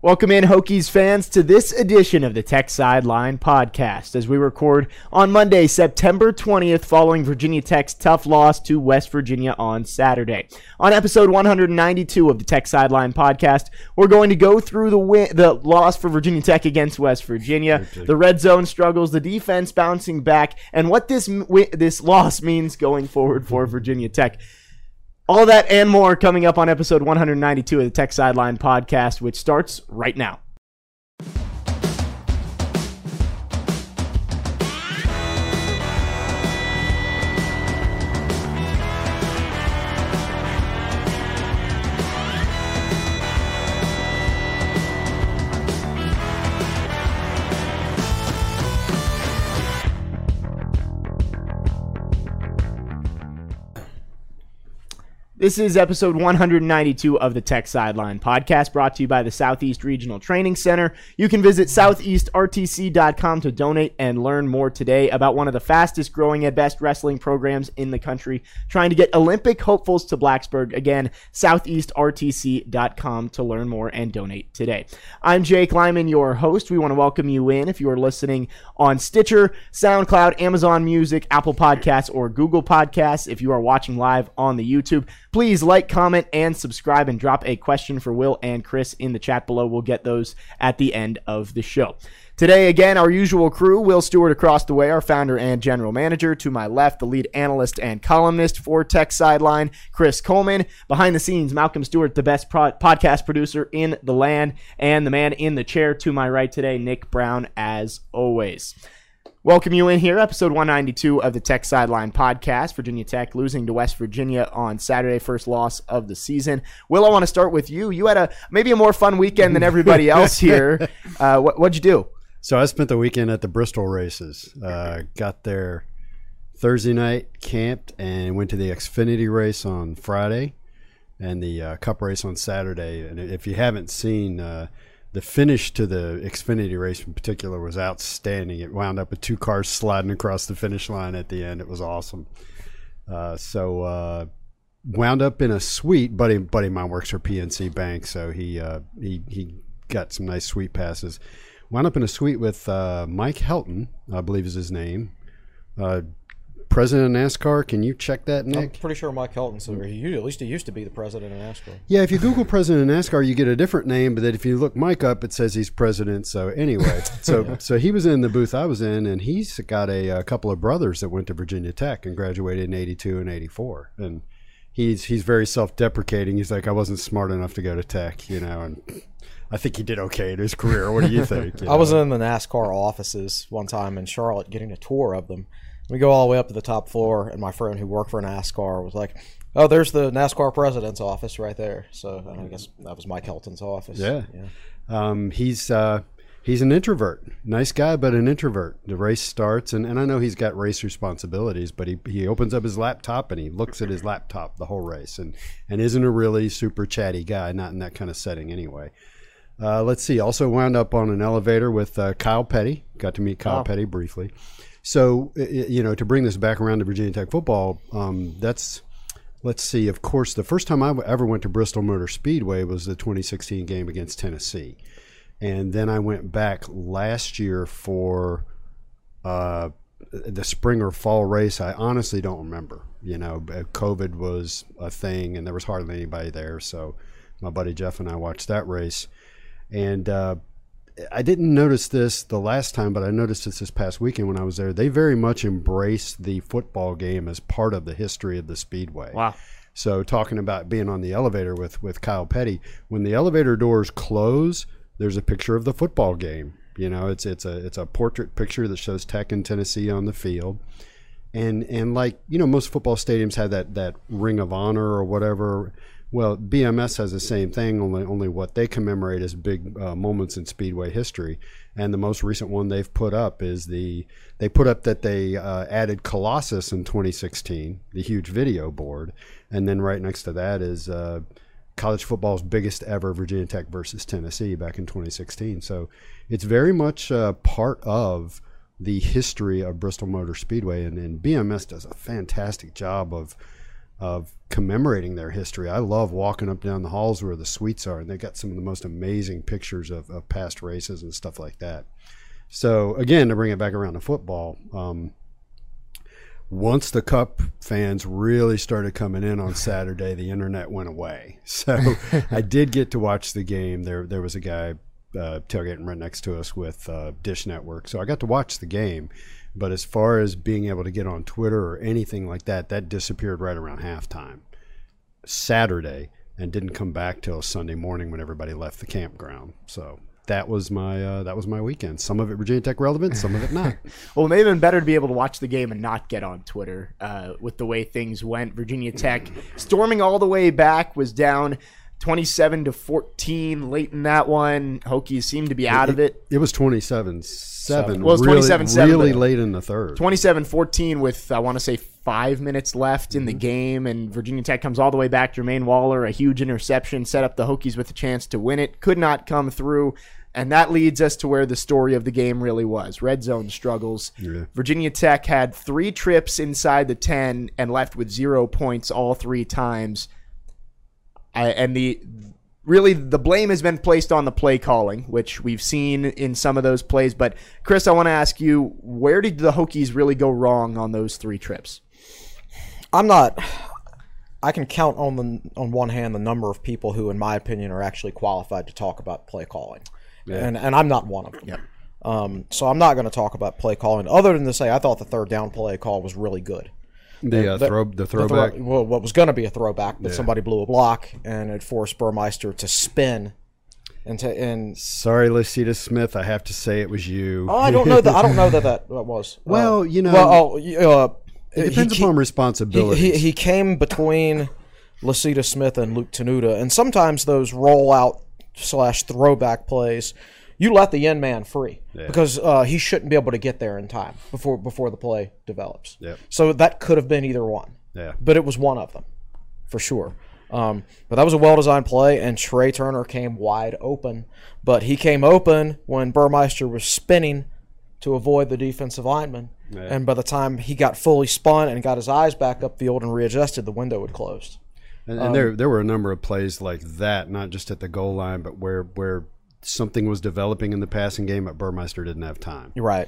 Welcome in, Hokies fans, to this edition of the Tech Sideline Podcast as we record on Monday, September 20th, following Virginia Tech's tough loss to West Virginia on Saturday. On episode 192 of the Tech Sideline Podcast, we're going to go through the loss for Virginia Tech against West Virginia, the red zone struggles, the defense bouncing back, and what this loss means going forward for Virginia Tech. All that and more coming up on episode 192 of the Tech Sideline Podcast, which starts right now. This is episode 192 of the Tech Sideline Podcast, brought to you by the Southeast Regional Training Center. You can visit southeastrtc.com to donate and learn more today about one of the fastest growing and best wrestling programs in the country, trying to get Olympic hopefuls to Blacksburg. Again, southeastrtc.com to learn more and donate today. I'm Jake Lyman, your host. We want to welcome you in if you are listening on Stitcher, SoundCloud, Amazon Music, Apple Podcasts, or Google Podcasts. If you are watching live on the YouTube, please like, comment, and subscribe, and drop a question for Will and Chris in the chat below. We'll get those at the end of the show. Today, again, our usual crew: Will Stewart across the way, our founder and general manager. To my left, the lead analyst and columnist for Tech Sideline, Chris Coleman. Behind the scenes, Malcolm Stewart, the best podcast producer in the land, and the man in the chair to my right today, Nick Brown, as always. Welcome you in here, episode 192 of the Tech Sideline Podcast. Virginia Tech losing to West Virginia on Saturday, first loss of the season. Will, I want to start with you. You had maybe a more fun weekend than everybody else here. What'd you do? So I spent the weekend at the Bristol races. Got there Thursday night, camped, and went to the Xfinity race on Friday and the Cup race on Saturday. And if you haven't seen the finish to the Xfinity race in particular was outstanding. It wound up with two cars sliding across the finish line at the end. It was awesome. So wound up in a suite. Buddy of mine works for PNC Bank, so he got some nice suite passes. Wound up in a suite with Mike Helton, I believe is his name. President of NASCAR. Can you check that, Nick? I'm pretty sure Mike Helton's at least he used to be the president of NASCAR. Yeah, if you Google president of NASCAR, you get a different name, but then if you look Mike up, it says he's president. So anyway, so he was in the booth I was in, and he's got a couple of brothers that went to Virginia Tech and graduated in 82 and 84. And he's very self-deprecating. He's like, I wasn't smart enough to go to Tech, and I think he did okay in his career. What do you think? I was in the NASCAR offices one time in Charlotte getting a tour of them. We go all the way up to the top floor, and my friend who worked for NASCAR was like, oh, there's the NASCAR president's office right there. So I guess that was Mike Helton's office. Yeah. He's an introvert. Nice guy, but an introvert. The race starts, and I know he's got race responsibilities, but he opens up his laptop, and he looks at his laptop the whole race, and isn't a really super chatty guy, not in that kind of setting anyway. Let's see. Also wound up on an elevator with Kyle Petty. Got to meet Kyle Petty briefly. So, to bring this back around to Virginia Tech football, let's see, of course, the first time I ever went to Bristol Motor Speedway was the 2016 game against Tennessee. And then I went back last year for the spring or fall race. I honestly don't remember. COVID was a thing, and there was hardly anybody there. So my buddy Jeff and I watched that race. And I didn't notice this the last time, but I noticed this past weekend when I was there. They very much embrace the football game as part of the history of the Speedway. Wow. So talking about being on the elevator with Kyle Petty, when the elevator doors close, there's a picture of the football game. It's a portrait picture that shows Tech and Tennessee on the field. And like, most football stadiums have that ring of honor or whatever. Well, BMS has the same thing, only what they commemorate as big moments in Speedway history. And the most recent one they've put up is they added Colossus in 2016, the huge video board. And then right next to that is college football's biggest ever Virginia Tech versus Tennessee back in 2016. So it's very much part of the history of Bristol Motor Speedway. And BMS does a fantastic job of of commemorating their history. I love walking up down the halls where the suites are, and they got some of the most amazing pictures of past races and stuff like that. So again, to bring it back around to football, once the Cup fans really started coming in on Saturday, the internet went away. So I did get to watch the game. There was a guy tailgating right next to us with Dish Network, so I got to watch the game. But as far as being able to get on Twitter or anything like that, that disappeared right around halftime Saturday and didn't come back till Sunday morning when everybody left the campground. So that was my weekend. Some of it Virginia Tech relevant, some of it not. Well, it may have been better to be able to watch the game and not get on Twitter with the way things went. Virginia Tech storming all the way back, was down 27-14 late in that one. Hokies seemed to be out of it. It was 27-7. Well, it was 27-7. Really late in the third. 27-14 with, I want to say, 5 minutes left in the game, and Virginia Tech comes all the way back. Jermaine Waller, a huge interception, set up the Hokies with a chance to win it. Could not come through, and that leads us to where the story of the game really was. Red zone struggles. Yeah. Virginia Tech had 3 trips inside the 10 and left with 0 points all 3 times. And the blame has been placed on the play calling, which we've seen in some of those plays. But Chris, I want to ask you, where did the Hokies really go wrong on those 3 trips? I can count on one hand the number of people who, in my opinion, are actually qualified to talk about play calling, and I'm not one of them. Yep. So I'm not going to talk about play calling, other than to say I thought the third down play call was really good. The throwback? What was going to be a throwback, but somebody blew a block, and it forced Burmeister to spin. Sorry, Lucita Smith, I have to say it was you. Oh, I don't know that was. Well, it depends upon responsibility. He came between Lucita Smith and Luke Tenuta, and sometimes those rollout / throwback plays, you let the end man free because he shouldn't be able to get there in time before the play develops. Yep. So that could have been either one. Yeah. But it was one of them, for sure. But that was a well-designed play, and Trey Turner came wide open. But he came open when Burmeister was spinning to avoid the defensive lineman. Yeah. And by the time he got fully spun and got his eyes back upfield and readjusted, the window had closed. And there were a number of plays like that, not just at the goal line, but where something was developing in the passing game, but Burmeister didn't have time. Right.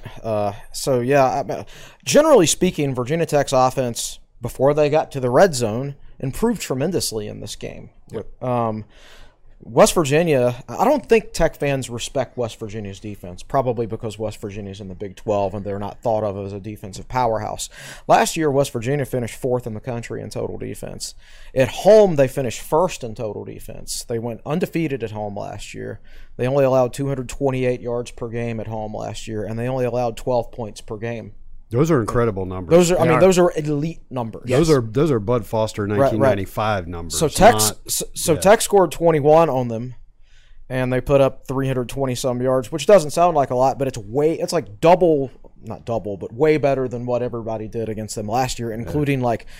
Generally speaking, Virginia Tech's offense, before they got to the red zone, improved tremendously in this game. Yep. West Virginia, I don't think Tech fans respect West Virginia's defense, probably because West Virginia's in the Big 12 and they're not thought of as a defensive powerhouse. Last year, West Virginia finished 4th in the country in total defense. At home, they finished 1st in total defense. They went undefeated at home last year. They only allowed 228 yards per game at home last year, and they only allowed 12 points per game. Those are incredible numbers. Those are elite numbers. Yes. Those are Bud Foster 1995 numbers. So Tech scored 21 on them, and they put up 320 some yards, which doesn't sound like a lot, but it's like double, not double, but way better than what everybody did against them last year, including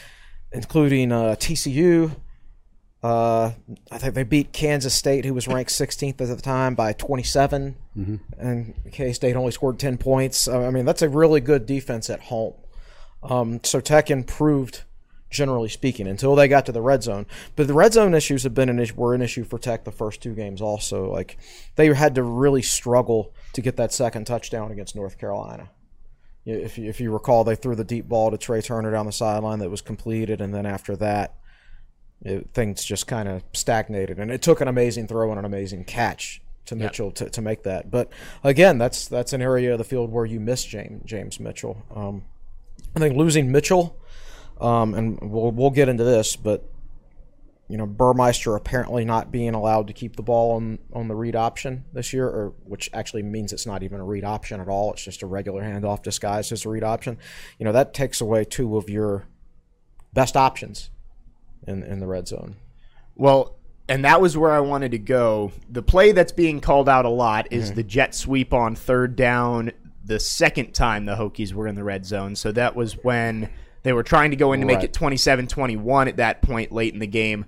TCU. I think they beat Kansas State, who was ranked 16th at the time, by 27. Mm-hmm. And K-State only scored 10 points. That's a really good defense at home. So Tech improved, generally speaking, until they got to the red zone. But the red zone issues were an issue for Tech the first 2 games also. Like, they had to really struggle to get that second touchdown against North Carolina. If you recall, they threw the deep ball to Trey Turner down the sideline that was completed, and then after that, things just kind of stagnated, and it took an amazing throw and an amazing catch to Mitchell to make that. But again, that's an area of the field where you miss James Mitchell. I think losing Mitchell, and we'll get into this, but Burmeister apparently not being allowed to keep the ball on the read option this year, which actually means it's not even a read option at all. It's just a regular handoff disguised as a read option. That takes away 2 of your best options in the red zone. Well, and that was where I wanted to go. The play that's being called out a lot is the jet sweep on 3rd down the second time the Hokies were in the red zone. So that was when they were trying to go in to make it 27-21 at that point late in the game.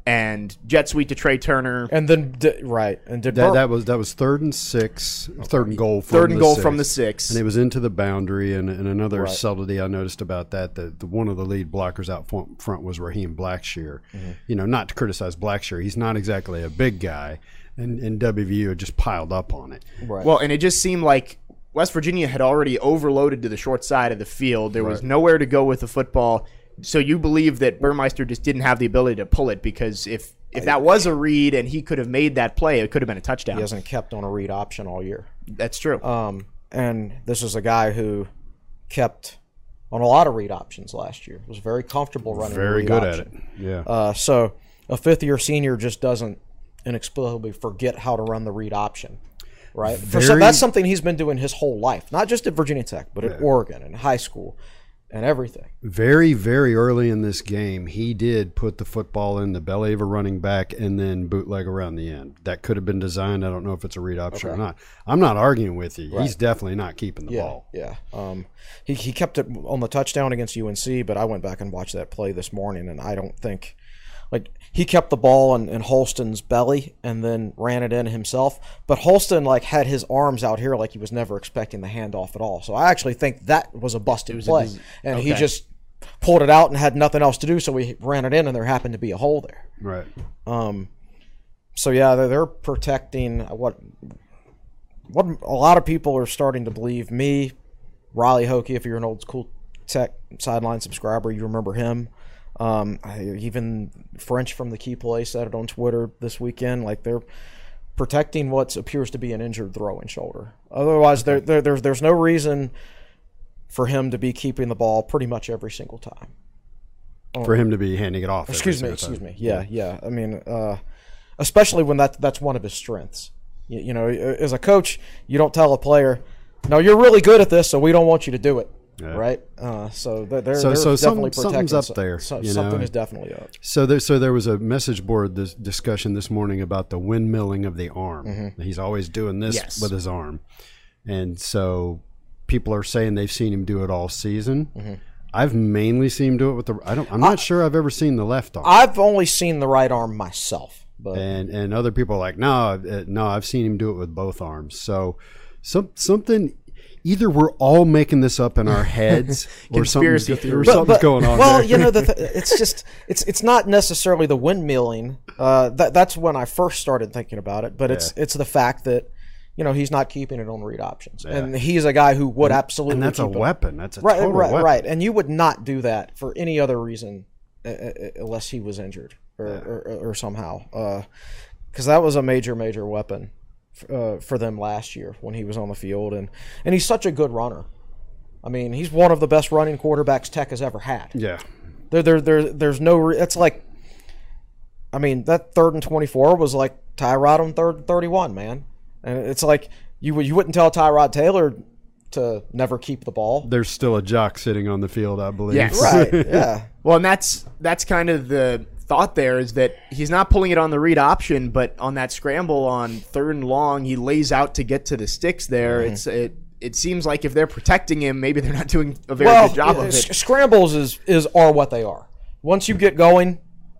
and jet sweep to Trey Turner. And then and did that was 3rd and 6, 3rd and goal. From the 6, and it was into the boundary. And another subtlety I noticed about that one of the lead blockers out front was Raheem Blackshear. Not to criticize Blackshear, he's not exactly a big guy, and WVU had just piled up on it. Right. Well, and it just seemed like West Virginia had already overloaded to the short side of the field. There was nowhere to go with the football. So you believe that Burmeister just didn't have the ability to pull it, because if that was a read and he could have made that play, it could have been a touchdown. He hasn't kept on a read option all year. That's true. And this is a guy who kept on a lot of read options last year. Was very comfortable running. Very read good option. at it. Yeah. So a 5th-year senior just doesn't inexplicably forget how to run the read option. Right. That's something he's been doing his whole life, not just at Virginia Tech, but at Oregon and high school. And everything. Very, very early in this game, he did put the football in the belly of a running back and then bootleg around the end. That could have been designed. I don't know if it's a read option or not. I'm not arguing with you. Right. He's definitely not keeping the ball. Yeah. He kept it on the touchdown against UNC, but I went back and watched that play this morning, and I don't think – he kept the ball in Holston's belly and then ran it in himself. But Holston had his arms out here like he was never expecting the handoff at all. So I actually think that was a busted play. And he just pulled it out and had nothing else to do, so he ran it in, and there happened to be a hole there. Right. So, yeah, they're protecting what a lot of people are starting to believe. Me, Riley Hokie, if you're an old school Tech sideline subscriber, you remember him. Even French from the Key Play said it on Twitter this weekend. They're protecting what appears to be an injured throwing shoulder. Otherwise, there's no reason for him to be keeping the ball pretty much every single time. For him to be handing it off. Excuse me. Yeah. I mean, especially when that's one of his strengths. As a coach, you don't tell a player, "No, you're really good at this, so we don't want you to do it." Yeah. Right, so they're definitely protecting. Something's up there. Something is definitely up. So there was a message board discussion this morning about the windmilling of the arm. Mm-hmm. He's always doing this with his arm, and so people are saying they've seen him do it all season. Mm-hmm. I've mainly seen him do it with the. I'm not sure I've ever seen the left arm. I've only seen the right arm myself, but and other people are like, no, I've seen him do it with both arms. So something. Either we're all making this up in our heads, or something's going on. Well, it's not necessarily the windmilling. That's when I first started thinking about it. But it's the fact that he's not keeping it on read options, and he's a guy who would absolutely. And that's a weapon. That's a total weapon. Right. And you would not do that for any other reason, unless he was injured or somehow, because that was a major weapon. For them last year when he was on the field, and he's such a good runner. I mean, he's one of the best running quarterbacks Tech has ever had. Yeah, there's no. It's like, I mean, that 3rd and 24 was like Tyrod on 3rd and 31, man, and it's like you wouldn't tell Tyrod Taylor to never keep the ball. There's still a jock sitting on the field, I believe. Yes, right. Yeah. Well, and that's kind of the thought there, is that he's not pulling it on the read option, but on that scramble on 3rd and long, he lays out to get to the sticks there. Mm-hmm. It seems like if they're protecting him, maybe they're not doing a very good job of it. Scrambles are what they are. Once you get going,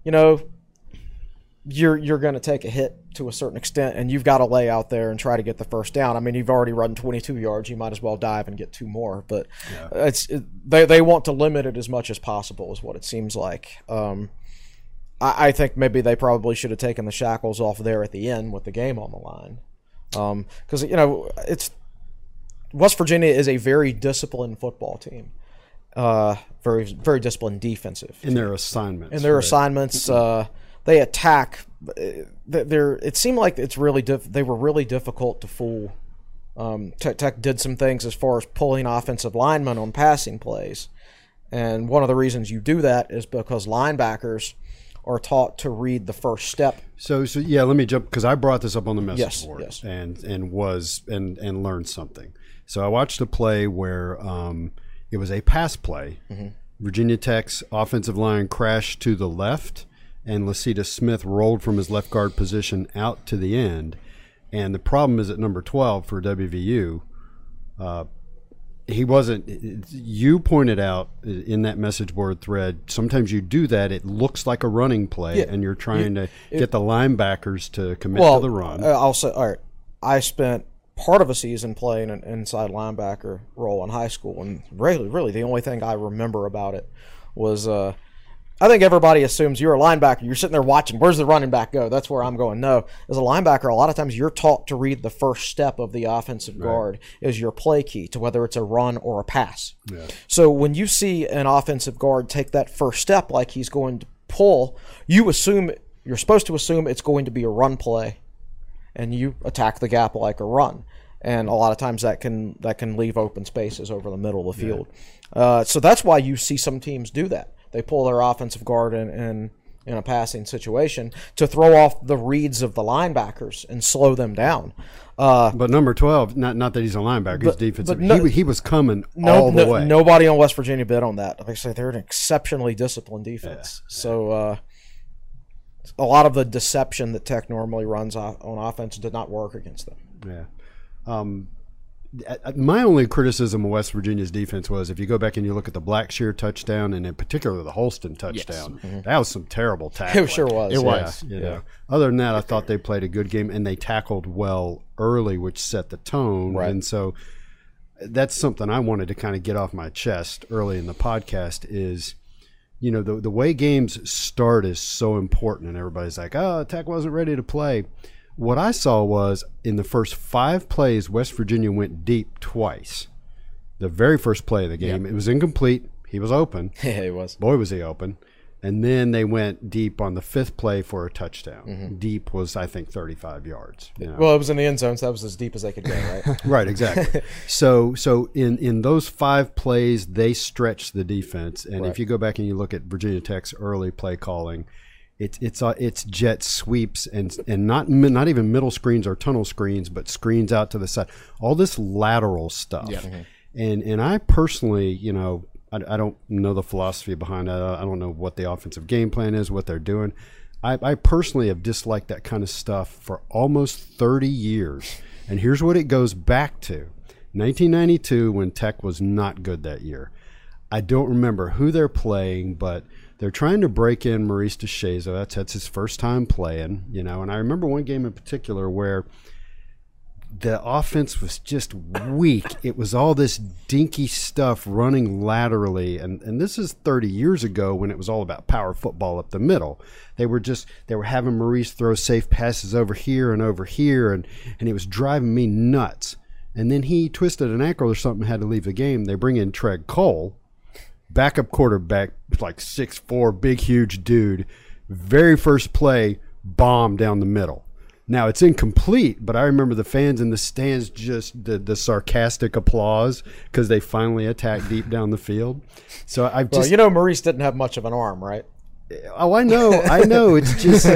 you're going to take a hit to a certain extent, and you've got to lay out there and try to get the first down. I mean, you've already run 22 yards. You might as well dive and get 2 more. But they want to limit it as much as possible is what it seems like. I think maybe they probably should have taken the shackles off there at the end with the game on the line. Because, it's West Virginia is a very disciplined football team. Very, very disciplined defensive team. In their assignments. They attack. It seemed like it's really they were really difficult to fool. Tech did some things as far as pulling offensive linemen on passing plays. And one of the reasons you do that is because linebackers are taught to read the first step. So yeah, let me jump, because I brought this up on the message board. Yes. and learned something. So I watched a play where it was a pass play. Mm-hmm. Virginia Tech's offensive line crashed to the left, and Lacita Smith rolled from his left guard position out to the end. And the problem is at number 12 for WVU, he wasn't. You pointed out in that message board thread, sometimes you do that. It looks like a running play, and you're trying to get the linebackers to commit to the run. I'll say, all right, I spent part of a season playing an inside linebacker role in high school, and really the only thing I remember about it was I think everybody assumes you're a linebacker. You're sitting there watching, where's the running back go? That's where I'm going. No. As a linebacker, a lot of times you're taught to read the first step of the offensive guard is your play key to whether it's a run or a pass. Yeah. So when you see an offensive guard take that first step like he's going to pull, you're supposed to assume it's going to be a run play, and you attack the gap like a run. And a lot of times that can leave open spaces over the middle of the field. So that's why you see some teams do that. They pull their offensive guard in a passing situation to throw off the reads of the linebackers and slow them down. But number 12, not that he's a linebacker, he's defensive. He was coming all the way. Nobody on West Virginia bid on that. Like I say, they're an exceptionally disciplined defense. Yeah. So a lot of the deception that Tech normally runs on offense did not work against them. Yeah. My only criticism of West Virginia's defense was if you go back and you look at the Blackshear touchdown and in particular the Holston touchdown, that was some terrible tackling. It sure was. It was. You know. Other than that, I thought they played a good game and they tackled well early, which set the tone. Right. And so that's something I wanted to kind of get off my chest early in the podcast is, you know, the way games start is so important, and everybody's like, oh, Tech wasn't ready to play. What I saw was in the first 5 plays, West Virginia went deep twice. The very first play of the game, it was incomplete. He was open. Yeah, he was. Boy, was he open. And then they went deep on the 5th play for a touchdown. Mm-hmm. Deep was, I think, 35 yards. You know? Well, it was in the end zone, so that was as deep as they could go, right? Right, exactly. So in those 5 plays, they stretched the defense. And if you go back and you look at Virginia Tech's early play calling, it's jet sweeps and not even middle screens or tunnel screens, but screens out to the side. All this lateral stuff. Yeah. Mm-hmm. And I personally, you know, I don't know the philosophy behind that. I don't know what the offensive game plan is, what they're doing. I personally have disliked that kind of stuff for almost 30 years. And here's what it goes back to. 1992, when Tech was not good that year. I don't remember who they're playing, but they're trying to break in Maurice DeShazo. That's his first time playing, you know. And I remember one game in particular where the offense was just weak. It was all this dinky stuff running laterally. And this is 30 years ago when it was all about power football up the middle. They were having Maurice throw safe passes over here, and it was driving me nuts. And then he twisted an ankle or something, had to leave the game. They bring in Treg Cole, backup quarterback, like 6'4", big, huge dude. Very first play, bomb down the middle. Now, it's incomplete, but I remember the fans in the stands just the sarcastic applause because they finally attacked deep down the field. So Well, you know, Maurice didn't have much of an arm, right? Oh, I know. It's just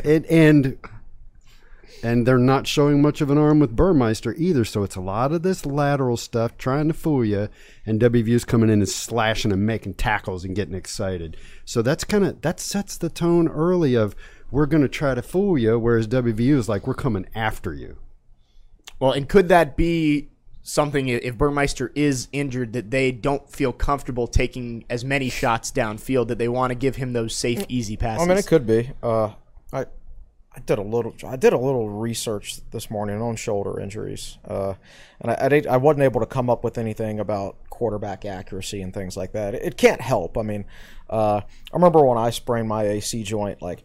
and they're not showing much of an arm with Burmeister either. So it's a lot of this lateral stuff trying to fool you, and WVU's coming in and slashing and making tackles and getting excited. So that sets the tone early of, we're going to try to fool you, whereas WVU is like, we're coming after you. Well, and could that be something, if Burmeister is injured, that they don't feel comfortable taking as many shots downfield, that they want to give him those safe, easy passes? I mean, it could be. I did a little research this morning on shoulder injuries, and I wasn't able to come up with anything about quarterback accuracy and things like that. It can't help. I mean, I remember when I sprained my AC joint, like,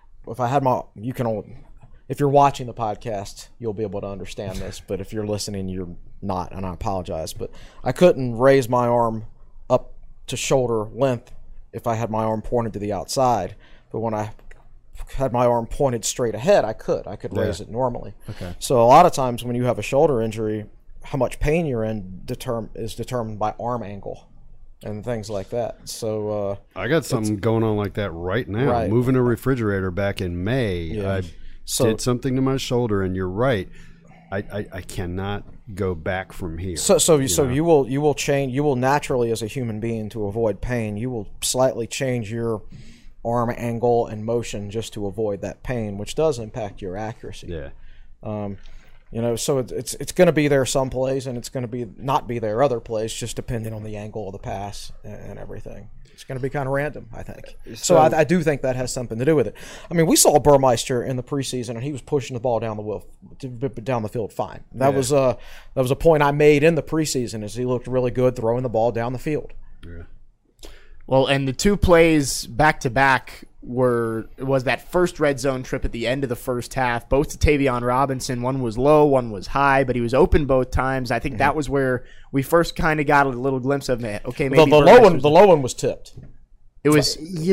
if you're watching the podcast, you'll be able to understand this, but if you're listening, you're not, and I apologize. But I couldn't raise my arm up to shoulder length if I had my arm pointed to the outside. But when I had my arm pointed straight ahead, I could raise it normally. Okay. So a lot of times when you have a shoulder injury, how much pain you're in is determined by arm angle and things like that. So I got something going on like that right now. Right. Moving a refrigerator back in May. Yeah. I did something to my shoulder, and you're right. I cannot go back from here. So you will change. You will naturally, as a human being, to avoid pain, you will slightly change your arm angle and motion just to avoid that pain, which does impact your accuracy. Yeah. So it's going to be there some plays, and it's going to be not be there other plays, just depending on the angle of the pass and everything. It's going to be kind of random, I think. So I do think that has something to do with it. I mean, we saw Burmeister in the preseason, and he was pushing the ball down the field fine. That was a point I made in the preseason, is he looked really good throwing the ball down the field. Yeah. Well, and the two plays back-to-back was that first red zone trip at the end of the first half, both to Tavion Robinson. One was low, one was high, but he was open both times. I think that was where we first kind of got a little glimpse of it. Okay, maybe the low one was tipped. It was,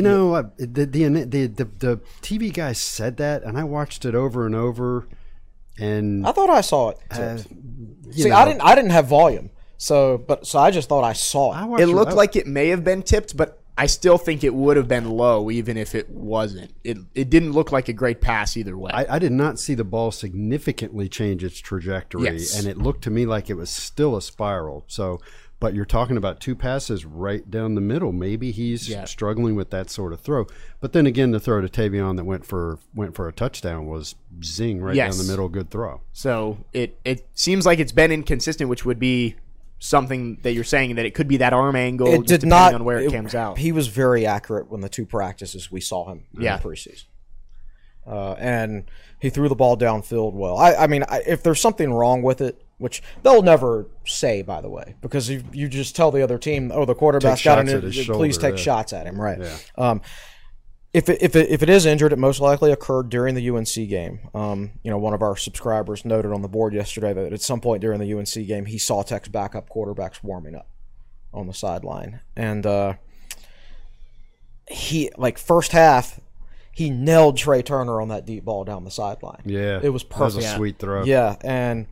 the TV guys said that, and I watched it over and over, and I thought I saw it tipped. I didn't have volume. So I just thought I saw it. It looked like it may have been tipped, but I still think it would have been low even if it wasn't. It didn't look like a great pass either way. I did not see the ball significantly change its trajectory, and it looked to me like it was still a spiral. So, but you're talking about two passes right down the middle. Maybe he's struggling with that sort of throw. But then again, the throw to Tavion that went for a touchdown was zing right down the middle, good throw. So it seems like it's been inconsistent, which would be something that you're saying that it could be that arm angle. It depending on where it comes out. He was very accurate when the two practices we saw him in the preseason. And he threw the ball downfield well. I mean, if there's something wrong with it, which they'll never say, by the way, because you just tell the other team, the quarterback's got an please take shots at him, right? Yeah. If it is injured, it most likely occurred during the UNC game. One of our subscribers noted on the board yesterday that at some point during the UNC game, he saw Tech's backup quarterbacks warming up on the sideline, and first half, he nailed Trey Turner on that deep ball down the sideline. Yeah, it was perfect. That was a sweet throw. Yeah, and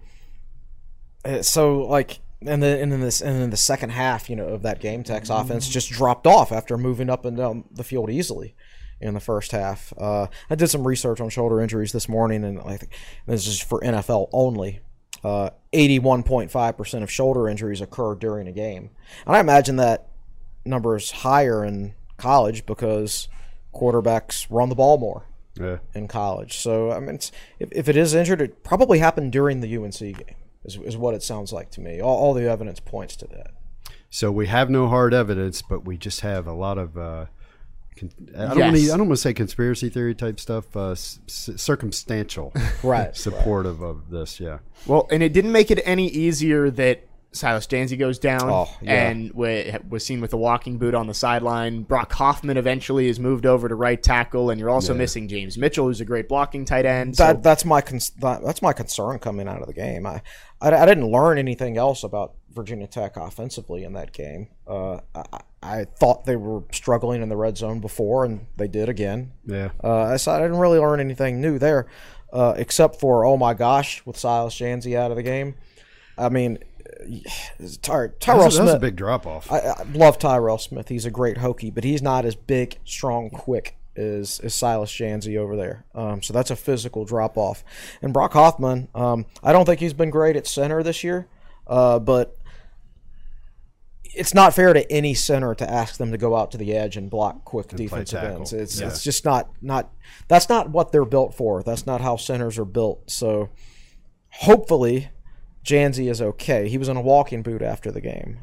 so And then in the second half, of that game, Tech's offense just dropped off after moving up and down the field easily in the first half. I did some research on shoulder injuries this morning, and I think this is for NFL only. 81.5% of shoulder injuries occur during a game, and I imagine that number is higher in college because quarterbacks run the ball more in college. So I mean, if it is injured, it probably happened during the UNC game. Is what it sounds like to me. All the evidence points to that. So we have no hard evidence, but we just have a lot of I don't want to say conspiracy theory type stuff, circumstantial supportive of this. Yeah. Well, and it didn't make it any easier that Silas Janzy goes down and was seen with a walking boot on the sideline. Brock Hoffman eventually is moved over to right tackle, and you're also missing James Mitchell, who's a great blocking tight end. That's my concern coming out of the game. I didn't learn anything else about Virginia Tech offensively in that game. I thought they were struggling in the red zone before, and they did again. Yeah. So I didn't really learn anything new there, except for, oh my gosh, with Silas Janzy out of the game. I mean, Tyrell Smith. That's a big drop off. I love Tyrell Smith. He's a great Hokie, but he's not as big, strong, quick as Silas Janzy over there. So that's a physical drop off. And Brock Hoffman, I don't think he's been great at center this year, but it's not fair to any center to ask them to go out to the edge and block quick defensive ends. It's just not that's not what they're built for. That's not how centers are built. So hopefully Janzy is okay. He was in a walking boot after the game.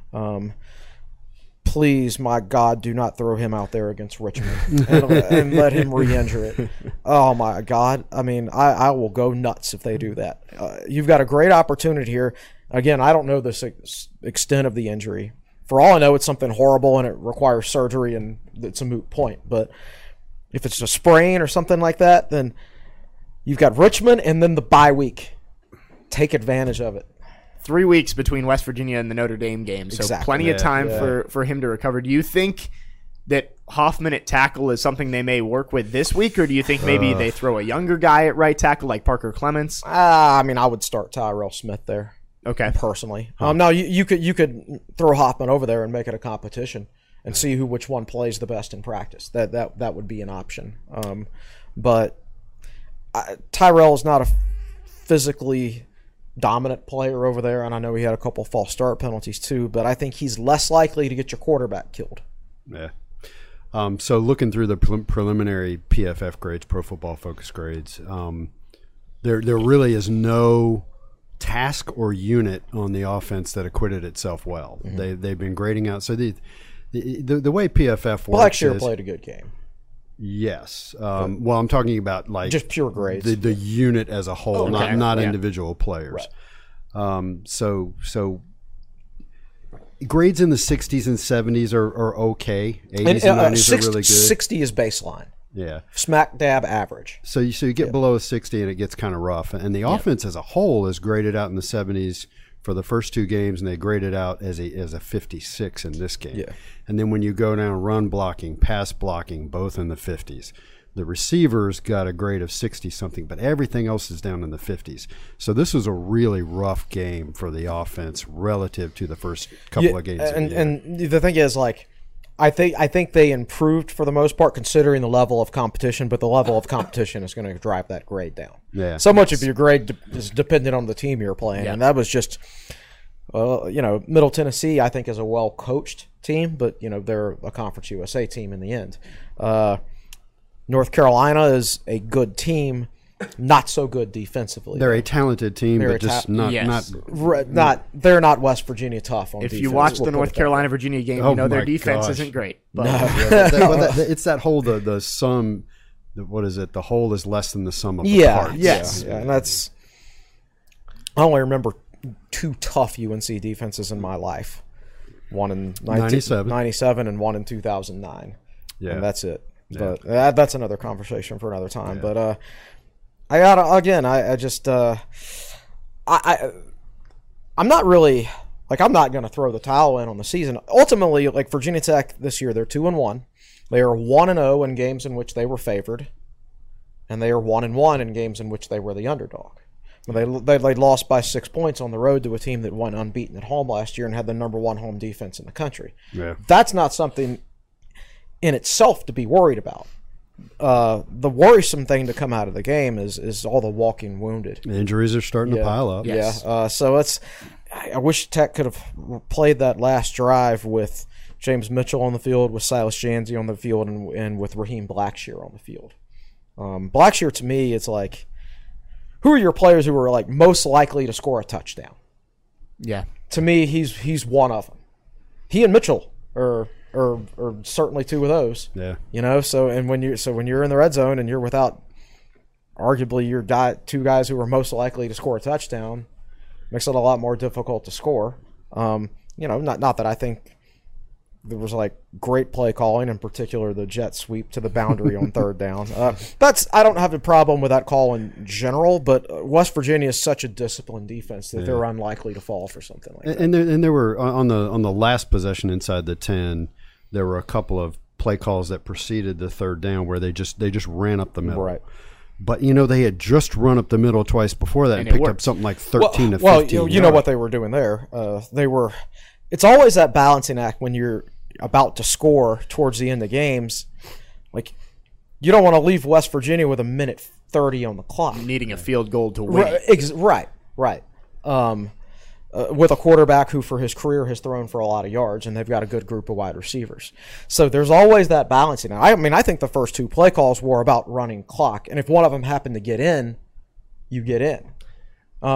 Please, my God, do not throw him out there against Richmond and let him re-injure it. Oh, my God. I mean, I will go nuts if they do that. You've got a great opportunity here. Again, I don't know the extent of the injury. For all I know, it's something horrible and it requires surgery and it's a moot point. But if it's a sprain or something like that, then you've got Richmond and then the bye week. Take advantage of it. 3 weeks between West Virginia and the Notre Dame game, so plenty of time for him to recover. Do you think that Hoffman at tackle is something they may work with this week, or do you think maybe they throw a younger guy at right tackle like Parker Clements? I mean, I would start Tyrell Smith there. Okay, personally. Now you could throw Hoffman over there and make it a competition and see which one plays the best in practice. That would be an option. But Tyrell is not a physically dominant player over there, and I know he had a couple false start penalties too, but I think he's less likely to get your quarterback killed. Yeah. So looking through the preliminary PFF grades, Pro Football Focus grades, there really is no task or unit on the offense that acquitted itself well. They've been grading out. So the way PFF works Blackshear is, played a good game. yes. Well, I'm talking about like Just pure grades. the unit as a whole, Okay. not Yeah. individual players. So grades in the 60s and 70s are okay. 80s and 90s are really good. 60 is baseline. Yeah. Smack dab average. So you get below a 60 and it gets kind of rough. And the offense as a whole is graded out in the 70s for the first two games, and they graded out as a 56 in this game. Yeah. And then when you go down run blocking, pass blocking, both in the 50s. The receivers got a grade of 60-something, but everything else is down in the 50s. So this was a really rough game for the offense relative to the first couple of games. And the thing is, like, I think they improved for the most part, considering the level of competition. But the level of competition is going to drive that grade down. Yeah. So much of your grade is dependent on the team you're playing, and that was just, Middle Tennessee. I think is a well coached team, but they're a Conference USA team in the end. North Carolina is a good team, not so good defensively. They're a talented team, They're but just Yes. they're not West Virginia tough on If defense. you watch the We'll put North it that Carolina Virginia game, Oh you know their my defense gosh. isn't great. But It's that whole the sum. What is it? The whole is less than the sum of the Yeah, parts. yes. yeah, and that's. I only remember two tough UNC defenses in my life. One in 97 and one in 2009. Yeah. And that's it. Yeah. But that's another conversation for another time. Yeah. But I'm not really I'm not going to throw the towel in on the season. Ultimately, like Virginia Tech this year, they're 2-1. They are 1-0 in games in which they were favored, and they are 1-1 in games in which they were the underdog. They lost by 6 points on the road to a team that went unbeaten at home last year and had the number one home defense in the country. Yeah. That's not something in itself to be worried about. The worrisome thing to come out of the game is all the walking wounded. The injuries are starting to pile up. Yes. Yeah. So I wish Tech could have played that last drive with James Mitchell on the field, with Silas Janzi on the field, and with Raheem Blackshear on the field. Blackshear, to me, it's like, who are your players who are like most likely to score a touchdown? yeah, To me, he's one of them. He and Mitchell are certainly two of those. Yeah. So when you're in the red zone and you're without arguably your two guys who are most likely to score a touchdown, makes it a lot more difficult to score. Not that I think there was like great play calling, in particular the jet sweep to the boundary on third down. I don't have a problem with that call in general, but West Virginia is such a disciplined defense that they're unlikely to fall for something like that. And there were on the last possession inside the 10, there were a couple of play calls that preceded the third down where they just ran up the middle. Right. But they had just run up the middle twice before that and it picked up worked. something like 13 to 15. Well, you know yards. what they were doing there. It's always that balancing act when you're about to score towards the end of games. Like, you don't want to leave West Virginia with 1:30 on the clock. needing a field goal to win. Right. With a quarterback who, for his career, has thrown for a lot of yards, and they've got a good group of wide receivers. So there's always that balancing. I think the first two play calls were about running clock, and if one of them happened to get in, you get in. I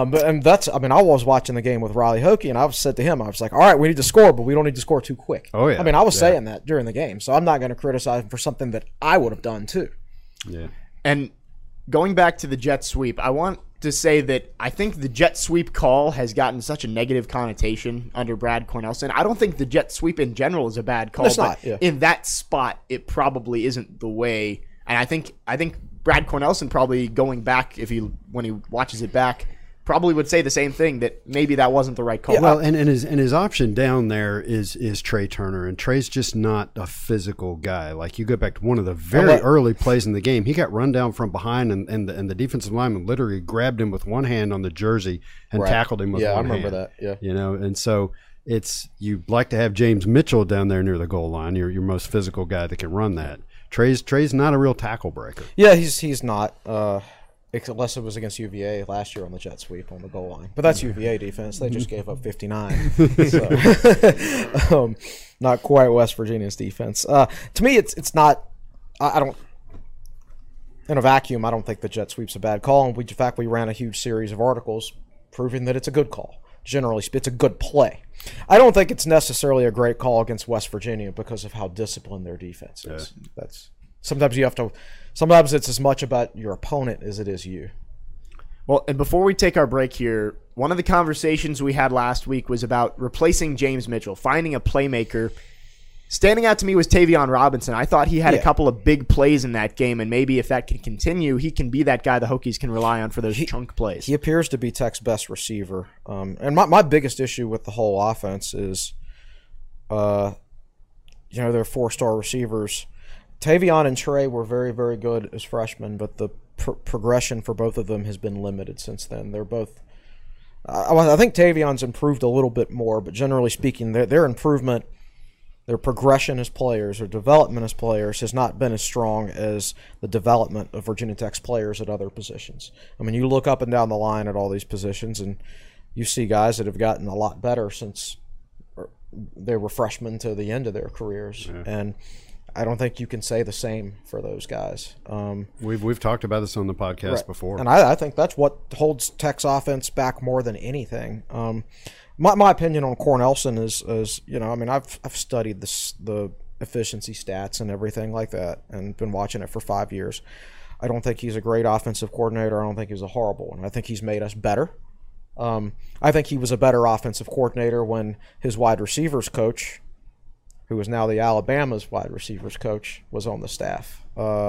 was watching the game with Riley Hokie, and I said to him, I was like, all right, we need to score, but we don't need to score too quick. Oh, yeah. I was saying that during the game, so I'm not going to criticize him for something that I would have done too. Yeah. And going back to the jet sweep, I want to say that I think the jet sweep call has gotten such a negative connotation under Brad Cornelsen. I don't think the jet sweep in general is a bad call. It's but not, yeah. in that spot, it probably isn't the way. And I think Brad Cornelsen probably going back, when he watches it back, probably would say the same thing, that maybe that wasn't the right call. Yeah, well, and his option down there is Trey Turner, and Trey's just not a physical guy. Like, you go back to one of the very early plays in the game, he got run down from behind, and the defensive lineman literally grabbed him with one hand on the jersey and tackled him with one hand. Yeah, I remember that. Yeah, and so you'd like to have James Mitchell down there near the goal line, your most physical guy that can run that. Trey's not a real tackle breaker. Yeah, he's not. Unless it was against UVA last year on the jet sweep on the goal line. But that's UVA defense. They just gave up 59. So, not quite West Virginia's defense. To me, it's not – I don't – in a vacuum, I don't think the jet sweep's a bad call. In fact, we ran a huge series of articles proving that it's a good call. Generally, it's a good play. I don't think it's necessarily a great call against West Virginia because of how disciplined their defense is. Yeah. Sometimes it's as much about your opponent as it is you. Well, and before we take our break here, one of the conversations we had last week was about replacing James Mitchell, finding a playmaker. Standing out to me was Tavion Robinson. I thought he had a couple of big plays in that game, and maybe if that can continue, he can be that guy the Hokies can rely on for those chunk plays. He appears to be Tech's best receiver. And my biggest issue with the whole offense is, they're 4-star receivers. Tavion and Trey were very, very good as freshmen, but the progression for both of them has been limited since then. They're both I think Tavion's improved a little bit more, but generally speaking, their improvement, their progression as players, or development as players, has not been as strong as the development of Virginia Tech's players at other positions. I mean, you look up and down the line at all these positions, and you see guys that have gotten a lot better since they were freshmen to the end of their careers. Yeah. And I don't think you can say the same for those guys. We've talked about this on the podcast before. And I think that's what holds Tech's offense back more than anything. My opinion on Cornelson is I've studied the efficiency stats and everything like that and been watching it for 5 years. I don't think he's a great offensive coordinator. I don't think he's a horrible one. I think he's made us better. I think he was a better offensive coordinator when his wide receivers coach, who is now the Alabama's wide receivers coach, was on the staff.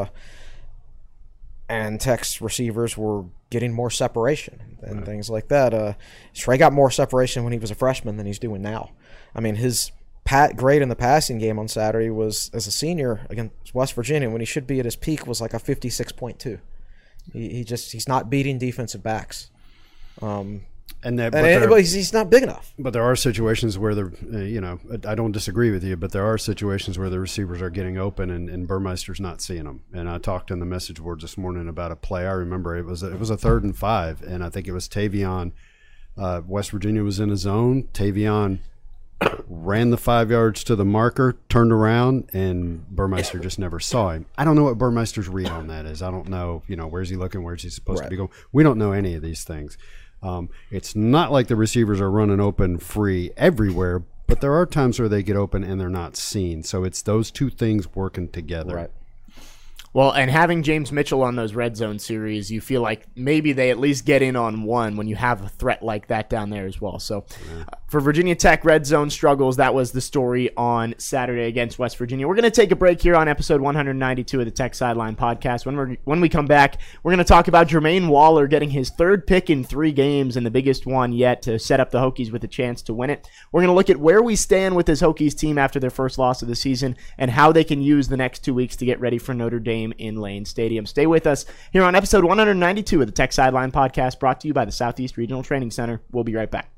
And Tech's receivers were getting more separation and things like that. Trey got more separation when he was a freshman than he's doing now. I mean, his grade in the passing game on Saturday was, as a senior against West Virginia, when he should be at his peak, was like a 56.2. He's not beating defensive backs. But he's not big enough. But there are situations where I don't disagree with you, but there are situations where the receivers are getting open and Burmeister's not seeing them. And I talked in the message boards this morning about a play. I remember it was a 3rd and 5, and I think it was Tavion. West Virginia was in a zone. Tavion ran the 5 yards to the marker, turned around, and Burmeister just never saw him. I don't know what Burmeister's read on that is. I don't know, where's he looking, where's he supposed to be going. We don't know any of these things. It's not like the receivers are running open free everywhere, but there are times where they get open and they're not seen. So it's those two things working together. Right. Well, and having James Mitchell on those red zone series, you feel like maybe they at least get in on one when you have a threat like that down there as well. So for Virginia Tech red zone struggles, that was the story on Saturday against West Virginia. We're going to take a break here on episode 192 of the Tech Sideline Podcast. When we come back, we're going to talk about Jermaine Waller getting his 3rd pick in 3 games and the biggest one yet to set up the Hokies with a chance to win it. We're going to look at where we stand with this Hokies team after their first loss of the season and how they can use the next 2 weeks to get ready for Notre Dame in Lane Stadium. Stay with us here on episode 192 of the Tech Sideline Podcast, brought to you by the Southeast Regional Training Center. We'll be right back.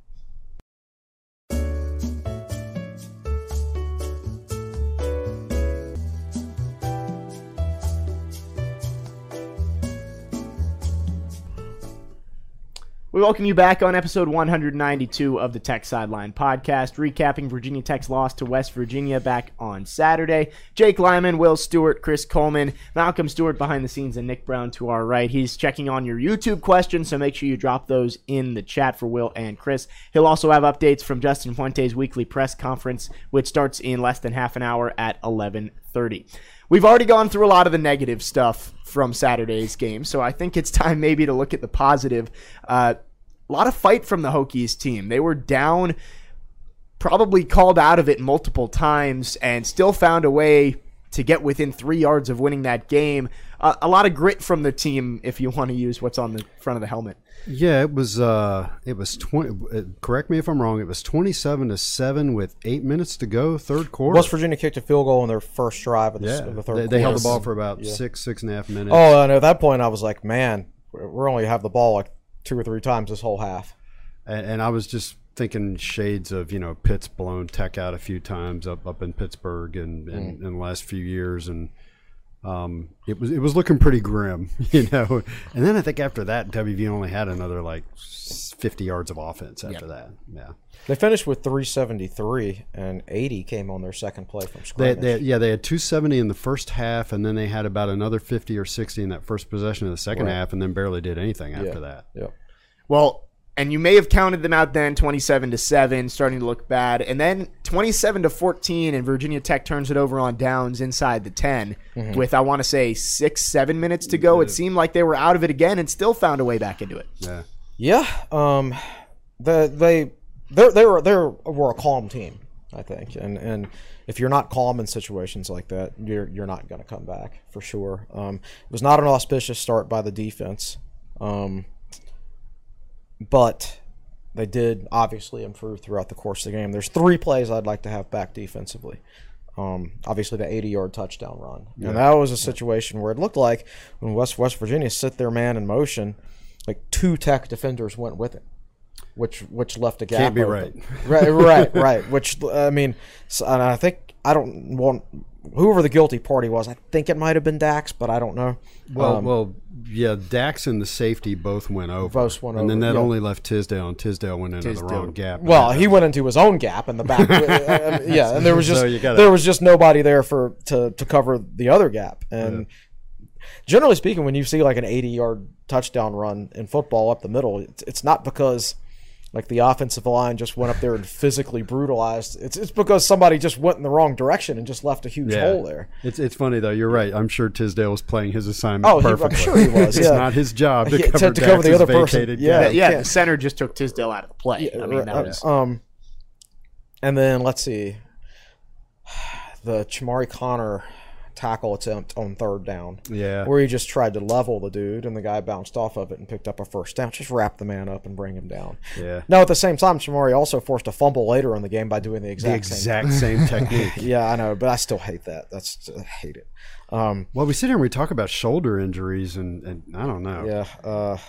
We welcome you back on episode 192 of the Tech Sideline Podcast, recapping Virginia Tech's loss to West Virginia back on Saturday. Jake Lyman, Will Stewart, Chris Coleman, Malcolm Stewart behind the scenes, and Nick Brown to our right. He's checking on your YouTube questions, so make sure you drop those in the chat for Will and Chris. He'll also have updates from Justin Fuente's weekly press conference, which starts in less than half an hour at 11:30. We've already gone through a lot of the negative stuff from Saturday's game, so I think it's time maybe to look at the positive. A lot of fight from the Hokies team. They were down, probably called out of it multiple times, and still found a way to get within 3 yards of winning that game. A lot of grit from the team, if you want to use what's on the front of the helmet. Yeah, it was 20. Correct me if I'm wrong. It was 27-7 with 8 minutes to go, 3rd quarter. West Virginia kicked a field goal in their first drive of the 3rd quarter. They held the ball for about 6.5 minutes. Oh, and at that point, I was like, man, we're only have the ball like 2 or 3 times this whole half. And I was just thinking shades of, Pitt's blown Tech out a few times up in Pittsburgh and in the last few years, and it was looking pretty grim, And then I think after that, WV only had another like 50 yards of offense after that. Yeah. They finished with 373, and 80 came on their second play from scrimmage. They had 270 in the first half, and then they had about another 50 or 60 in that first possession of the second half, and then barely did anything after that. Yeah. Well, And you may have counted them out then, 27-7, starting to look bad. And then 27-14, and Virginia Tech turns it over on downs inside the 10 with, I want to say, 6-7 minutes to go. It seemed like they were out of it again and still found a way back into it. Yeah. They were a calm team, I think. And if you're not calm in situations like that, you're not going to come back for sure. It was not an auspicious start by the defense. But they did obviously improve throughout the course of the game. There's 3 plays I'd like to have back defensively. Obviously, the 80-yard touchdown run. Yeah. And that was a situation where it looked like when West Virginia set their man in motion, like 2 Tech defenders went with it, which left a gap. Can't be open. right. Right. Which, I mean, and I think, I don't want whoever the guilty party was. I think it might have been Dax, but I don't know. Well, yeah, Dax and the safety both went over. And then that only left Tisdale, and Tisdale went into the wrong gap. Well, he went into his own gap in the back. Yeah, and there was just nobody there to cover the other gap. And generally speaking, when you see like an 80-yard touchdown run in football up the middle, it's not because like the offensive line just went up there and physically brutalized. It's because somebody just went in the wrong direction and just left a huge hole there. It's funny though. You're right. I'm sure Tisdale was playing his assignment perfectly. I'm sure he was. It's not his job to cover the other person. The center just took Tisdale out of the play. I mean, that was. And then let's see, the Chamari Connor tackle attempt on 3rd down. Yeah. Where he just tried to level the dude and the guy bounced off of it and picked up a first down. Just wrap the man up and bring him down. Yeah. Now at the same time, Chamari also forced a fumble later in the game by doing the exact same technique. Yeah, I know, but I still hate that. I hate it. Well, we sit here and we talk about shoulder injuries and I don't know. Yeah.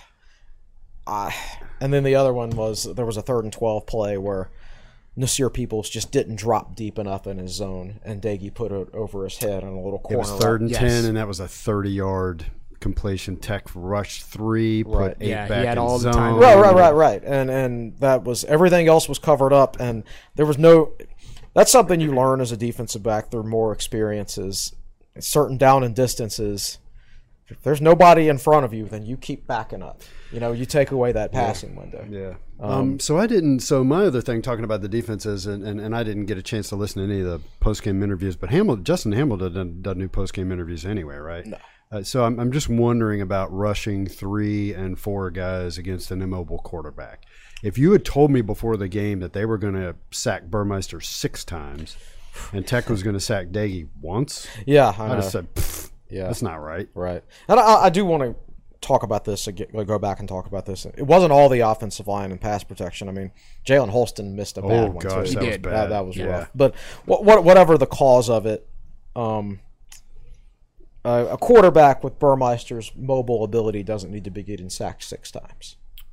And then the other one was there was a 3rd and 12 play where Nasir Peoples just didn't drop deep enough in his zone, and Daggy put it over his head on a little corner. It was 3rd and 10, and that was a 30-yard completion. Tech rushed 3, put 8 back he had in all zone. the time. Right. And that was everything else was covered up, and there was no. That's something you learn as a defensive back through more experiences, certain down and distances. If there's nobody in front of you, then you keep backing up. You take away that passing window. Yeah. So my other thing, talking about the defenses, and I didn't get a chance to listen to any of the post-game interviews, but Justin Hamilton doesn't do post-game interviews anyway, right? No. So I'm just wondering about rushing 3 and 4 guys against an immobile quarterback. If you had told me before the game that they were going to sack Burmeister 6 times and Tech was going to sack Daggy once, I'd have said, that's not right. Right. And I do want to talk about this again, go back and talk about this. It wasn't all the offensive line and pass protection. I mean, Jalen Holston missed a bad one. Gosh, too. that was bad. That was rough. But whatever the cause of it, a quarterback with Burmeister's mobile ability doesn't need to be getting sacked 6 times.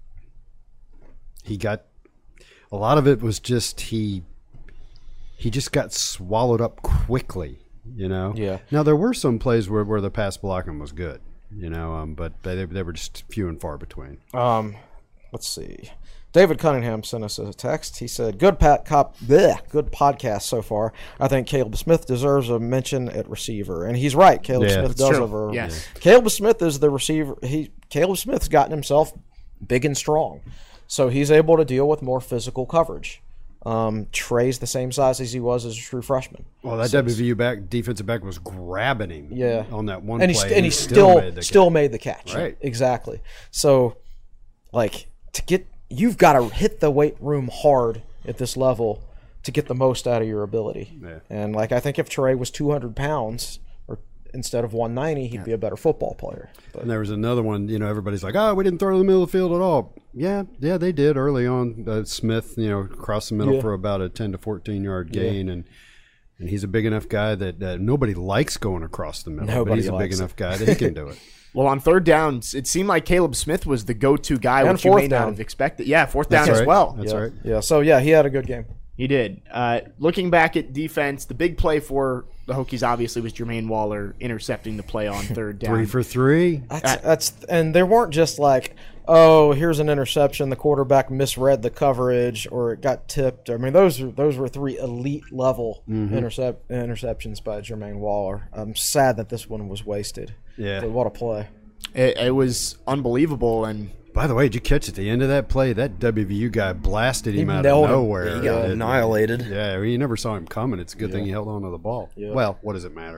He got a lot of it was just he just got swallowed up quickly. Yeah. Now there were some plays where the pass blocking was good. But they were just few and far between. Let's see. David Cunningham sent us a text. He said, good podcast so far. I think Caleb Smith deserves a mention at receiver. And he's right. Caleb Smith does over. Yes. Caleb Smith is the receiver. Caleb Smith's gotten himself big and strong. So he's able to deal with more physical coverage. Trey's the same size as he was as a true freshman. Well, that WVU defensive back was grabbing him on that one play. And he still made the catch. Right. Exactly. So, you've got to hit the weight room hard at this level to get the most out of your ability. Yeah. And, I think if Trey was 200 pounds instead of 190, he'd be a better football player. But, and there was another one, everybody's like, we didn't throw in the middle of the field at all. Yeah, they did early on. Smith, across the middle for about a 10 to 14-yard gain. And he's a big enough guy that nobody likes going across the middle. But he's a big enough guy that he can do it. Well, on 3rd downs, it seemed like Caleb Smith was the go-to guy, and which you may not have expected. Yeah, 4th down as well. That's right. Yeah, so, he had a good game. He did. Looking back at defense, the big play for the Hokies obviously was Jermaine Waller intercepting the play on 3rd down. 3 for 3. And there weren't just here's an interception, the quarterback misread the coverage, or it got tipped. I mean, those were 3 elite level interceptions by Jermaine Waller. I'm sad that this one was wasted. Yeah. But what a play. It was unbelievable, and By the way, did you catch at the end of that play? That WVU guy blasted him out of nailed him. nowhere. He got annihilated. Yeah, you never saw him coming. It's a good thing he held on to the ball. Yeah. Well, what does it matter?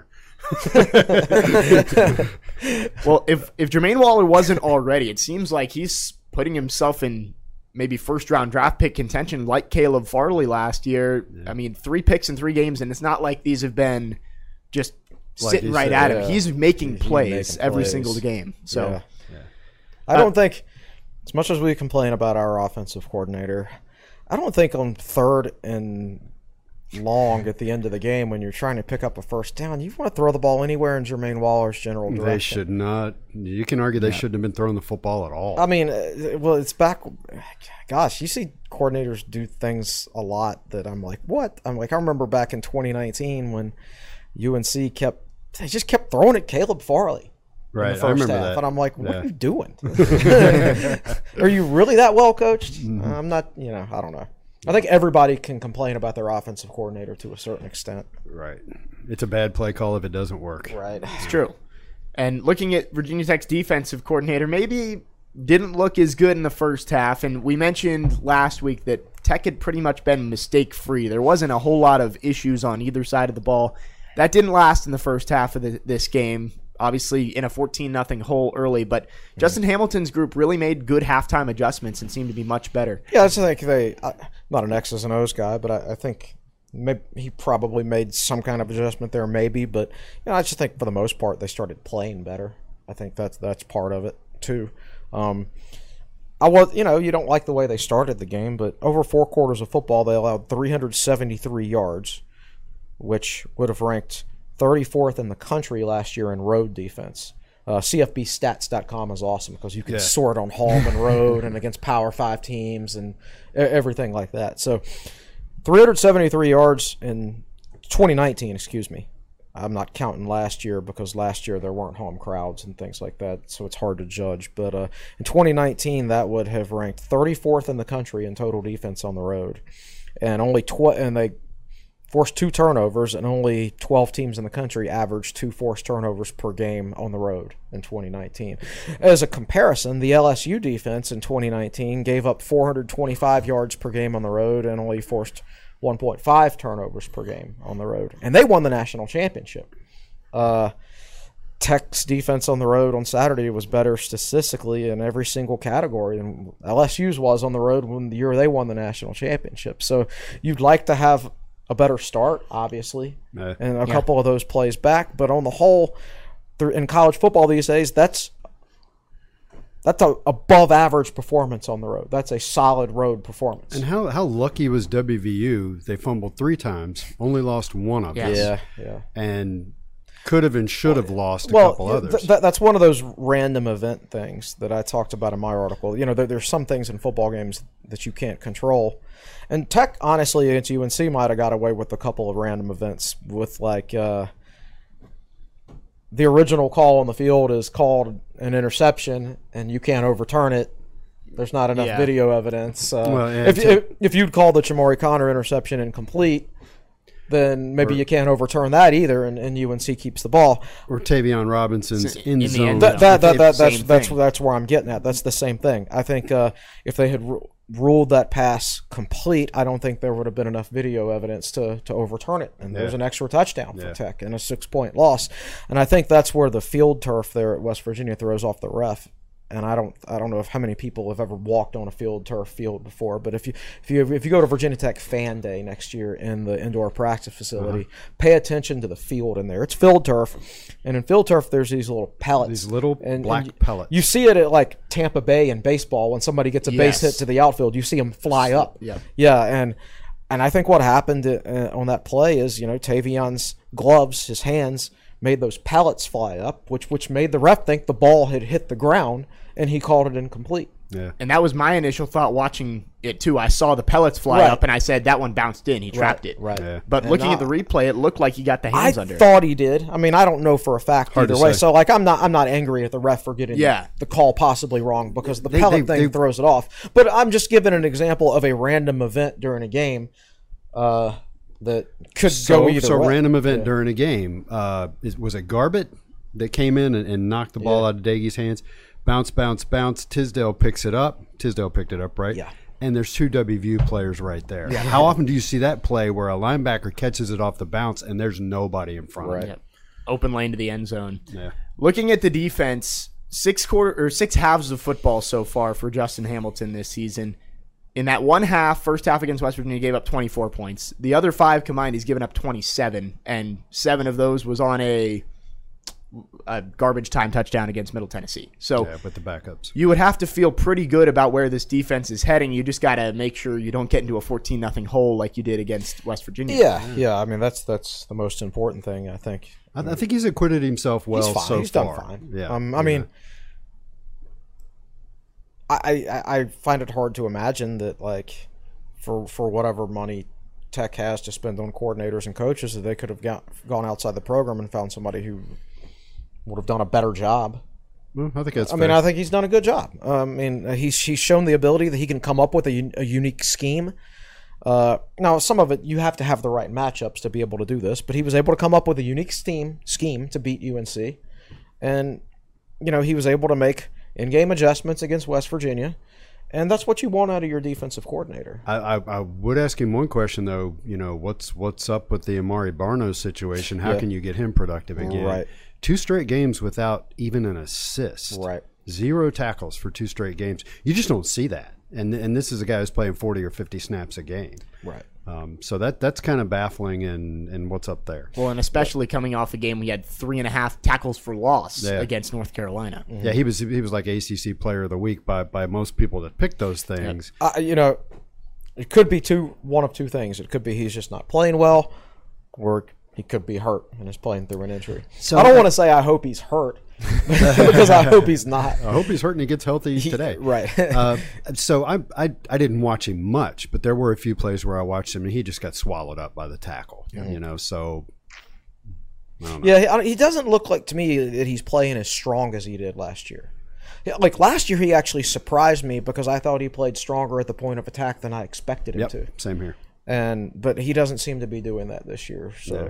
Well, if Jermaine Waller wasn't already, it seems like he's putting himself in maybe first-round draft pick contention like Caleb Farley last year. I mean, 3 picks in 3 games, and it's not like these have been just Like sitting you right said, at him. yeah. He's making He's plays making every plays. single game. So Yeah. I don't think, as much as we complain about our offensive coordinator, I don't think on 3rd and long at the end of the game when you're trying to pick up a first down, you want to throw the ball anywhere in Jermaine Waller's general direction. They should not. You can argue they shouldn't have been throwing the football at all. I mean, well, it's back. Gosh, you see coordinators do things a lot that I'm like, what? I remember back in 2019 when UNC just kept throwing at Caleb Farley. Right, In the I first remember half, that. and I'm like, "What Yeah. are you doing? Are you really that well coached?" I'm not. I don't know. I think everybody can complain about their offensive coordinator to a certain extent. Right. It's a bad play call if it doesn't work. Right. it's true. And looking at Virginia Tech's defensive coordinator, maybe didn't look as good in the first half. And we mentioned last week that Tech had pretty much been mistake-free. There wasn't a whole lot of issues on either side of the ball. That didn't last in the first half of this game. Obviously in a 14-0 hole early, but Justin Hamilton's group really made good halftime adjustments and seemed to be much better. Yeah, I just think not an X's and O's guy, but I think maybe he probably made some kind of adjustment there, maybe. But I just think for the most part they started playing better. I think that's part of it too. You don't like the way they started the game, but over 4 quarters of football they allowed 373 yards, which would have ranked 34th in the country last year in road defense. CFBstats.com is awesome because you can sort on home and road and against Power 5 teams and everything like that. So 373 yards in 2019, excuse me. I'm not counting last year because last year there weren't home crowds and things like that, so it's hard to judge. But in 2019, that would have ranked 34th in the country in total defense on the road. And they forced 2 turnovers, and only 12 teams in the country averaged 2 forced turnovers per game on the road in 2019. As a comparison, the LSU defense in 2019 gave up 425 yards per game on the road and only forced 1.5 turnovers per game on the road. And they won the national championship. Tech's defense on the road on Saturday was better statistically in every single category than LSU's was on the road when the year they won the national championship. So you'd like to have a better start, obviously, and a couple of those plays back. But on the whole, in college football these days, that's a above average performance on the road. That's a solid road performance. And how lucky was WVU? They fumbled 3 times, only lost 1 of them. Yeah. And could have and should have lost a couple others. That's one of those random event things that I talked about in my article. There's some things in football games that you can't control. And Tech, honestly, against UNC might have got away with a couple of random events with, like, the original call on the field is called an interception, and you can't overturn it. There's not enough video evidence. If you'd call the Chamori Connor interception incomplete, then maybe you can't overturn that either, and UNC keeps the ball. Or Tavion Robinson's in the zone. end That's where I'm getting at. That's the same thing. I think if they had ruled that pass complete, I don't think there would have been enough video evidence to overturn it. And there's an extra touchdown for Tech and a 6-point loss. And I think that's where the field turf there at West Virginia throws off the ref. And I don't know how many people have ever walked on a turf field before, but if you go to Virginia Tech Fan Day next year in the indoor practice facility, pay attention to the field in there. It's field turf, and in field turf there's these little pellets, These little black pellets. You see it at like Tampa Bay in baseball when somebody gets a base hit to the outfield, you see them fly up. And I think what happened on that play is Tavion's gloves, his hands, made those pellets fly up, which made the ref think the ball had hit the ground, and he called it incomplete. Yeah. And that was my initial thought watching it, too. I saw the pellets fly up, and I said, that one bounced in. He trapped it. Right. Yeah. But looking at the replay, it looked like he got the hands under. I thought he did. I mean, I don't know for a fact Hard either to way. say. So, I'm not angry at the ref for getting the call possibly wrong because the pellet thing throws it off. But I'm just giving an example of a random event during a game that could go either way. Random event during a game. Was it Garbett that came in and knocked the ball out of Daigie's hands? bounce, bounce, bounce. Tisdale picks it up. Tisdale picked it up, right? Yeah. And there's 2 WVU players right there. Yeah. How often do you see that play where a linebacker catches it off the bounce and there's nobody in front of him? Yep. Open lane to the end zone. Yeah. Looking at the defense, 6 halves of football so far for Justin Hamilton this season. In that first half against West Virginia, he gave up 24 points. The other 5 combined, he's given up 27, and 7 of those was on a garbage time touchdown against Middle Tennessee. So with the backups, you would have to feel pretty good about where this defense is heading. You just got to make sure you don't get into a 14-0 hole like you did against West Virginia. Yeah. I mean, that's the most important thing, I think. I think he's acquitted himself well so far. He's done fine. Yeah. I mean, I find it hard to imagine that, like, for whatever money Tech has to spend on coordinators and coaches, that they could have gone outside the program and found somebody who would have done a better job. Well, I think that's fair. I think he's done a good job. He's shown the ability that he can come up with a unique scheme. Now, some of it you have to have the right matchups to be able to do this, but he was able to come up with a unique scheme to beat UNC, and he was able to make in-game adjustments against West Virginia, and that's what you want out of your defensive coordinator. I would ask him one question though. What's up with the Amari Barno situation? How can you get him productive again? Right. 2 straight games without even an assist. Right. 0 tackles for 2 straight games. You just don't see that. And this is a guy who's playing 40 or 50 snaps a game. Right. So that's kind of baffling and what's up there. Well, and especially coming off a game we had 3.5 tackles for loss against North Carolina. Mm-hmm. Yeah, he was like ACC Player of the Week by most people that pick those things. It could be one of 2 things. It could be he's just not playing well, or he could be hurt and is playing through an injury. So I don't want to say I hope he's hurt because I hope he's not. I hope he's hurt and he gets healthy today. Right. So I didn't watch him much, but there were a few plays where I watched him and he just got swallowed up by the tackle. Mm-hmm. So I don't know. Yeah, he doesn't look like to me that he's playing as strong as he did last year. Like last year, he actually surprised me because I thought he played stronger at the point of attack than I expected him to. Same here. But he doesn't seem to be doing that this year. So,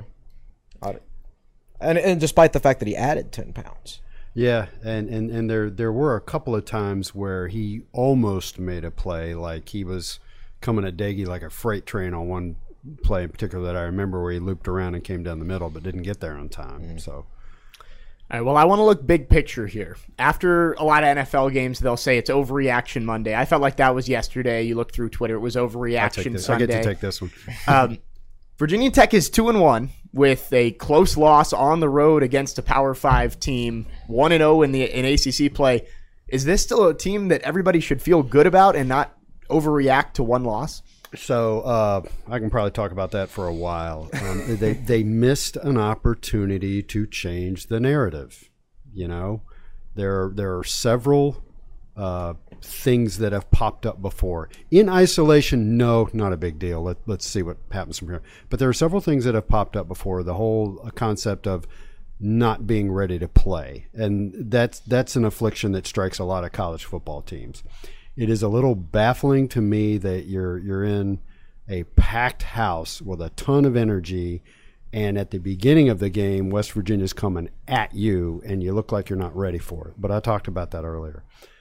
and despite the fact that he added 10 pounds. Yeah, and there were a couple of times where he almost made a play, like he was coming at Daggy like a freight train on one play in particular that I remember where he looped around and came down the middle but didn't get there on time. So. All right, well, I want to look big picture here. After a lot of NFL games, they'll say it's overreaction Monday. I felt like that was yesterday. You look through Twitter, it was overreaction Sunday. I get to take this one. Virginia Tech is 2-1 with a close loss on the road against a Power 5 team, 1-0 in ACC play. Is this still a team that everybody should feel good about and not overreact to one loss? So I can probably talk about that for a while. They missed an opportunity to change the narrative. There are several things that have popped up before. In isolation, no, not a big deal. Let's see what happens from here. But there are several things that have popped up before. The whole concept of not being ready to play, and that's an affliction that strikes a lot of college football teams. It is a little baffling to me that you're in a packed house with a ton of energy, and at the beginning of the game, West Virginia's coming at you, and you look like you're not ready for it. But I talked about that earlier.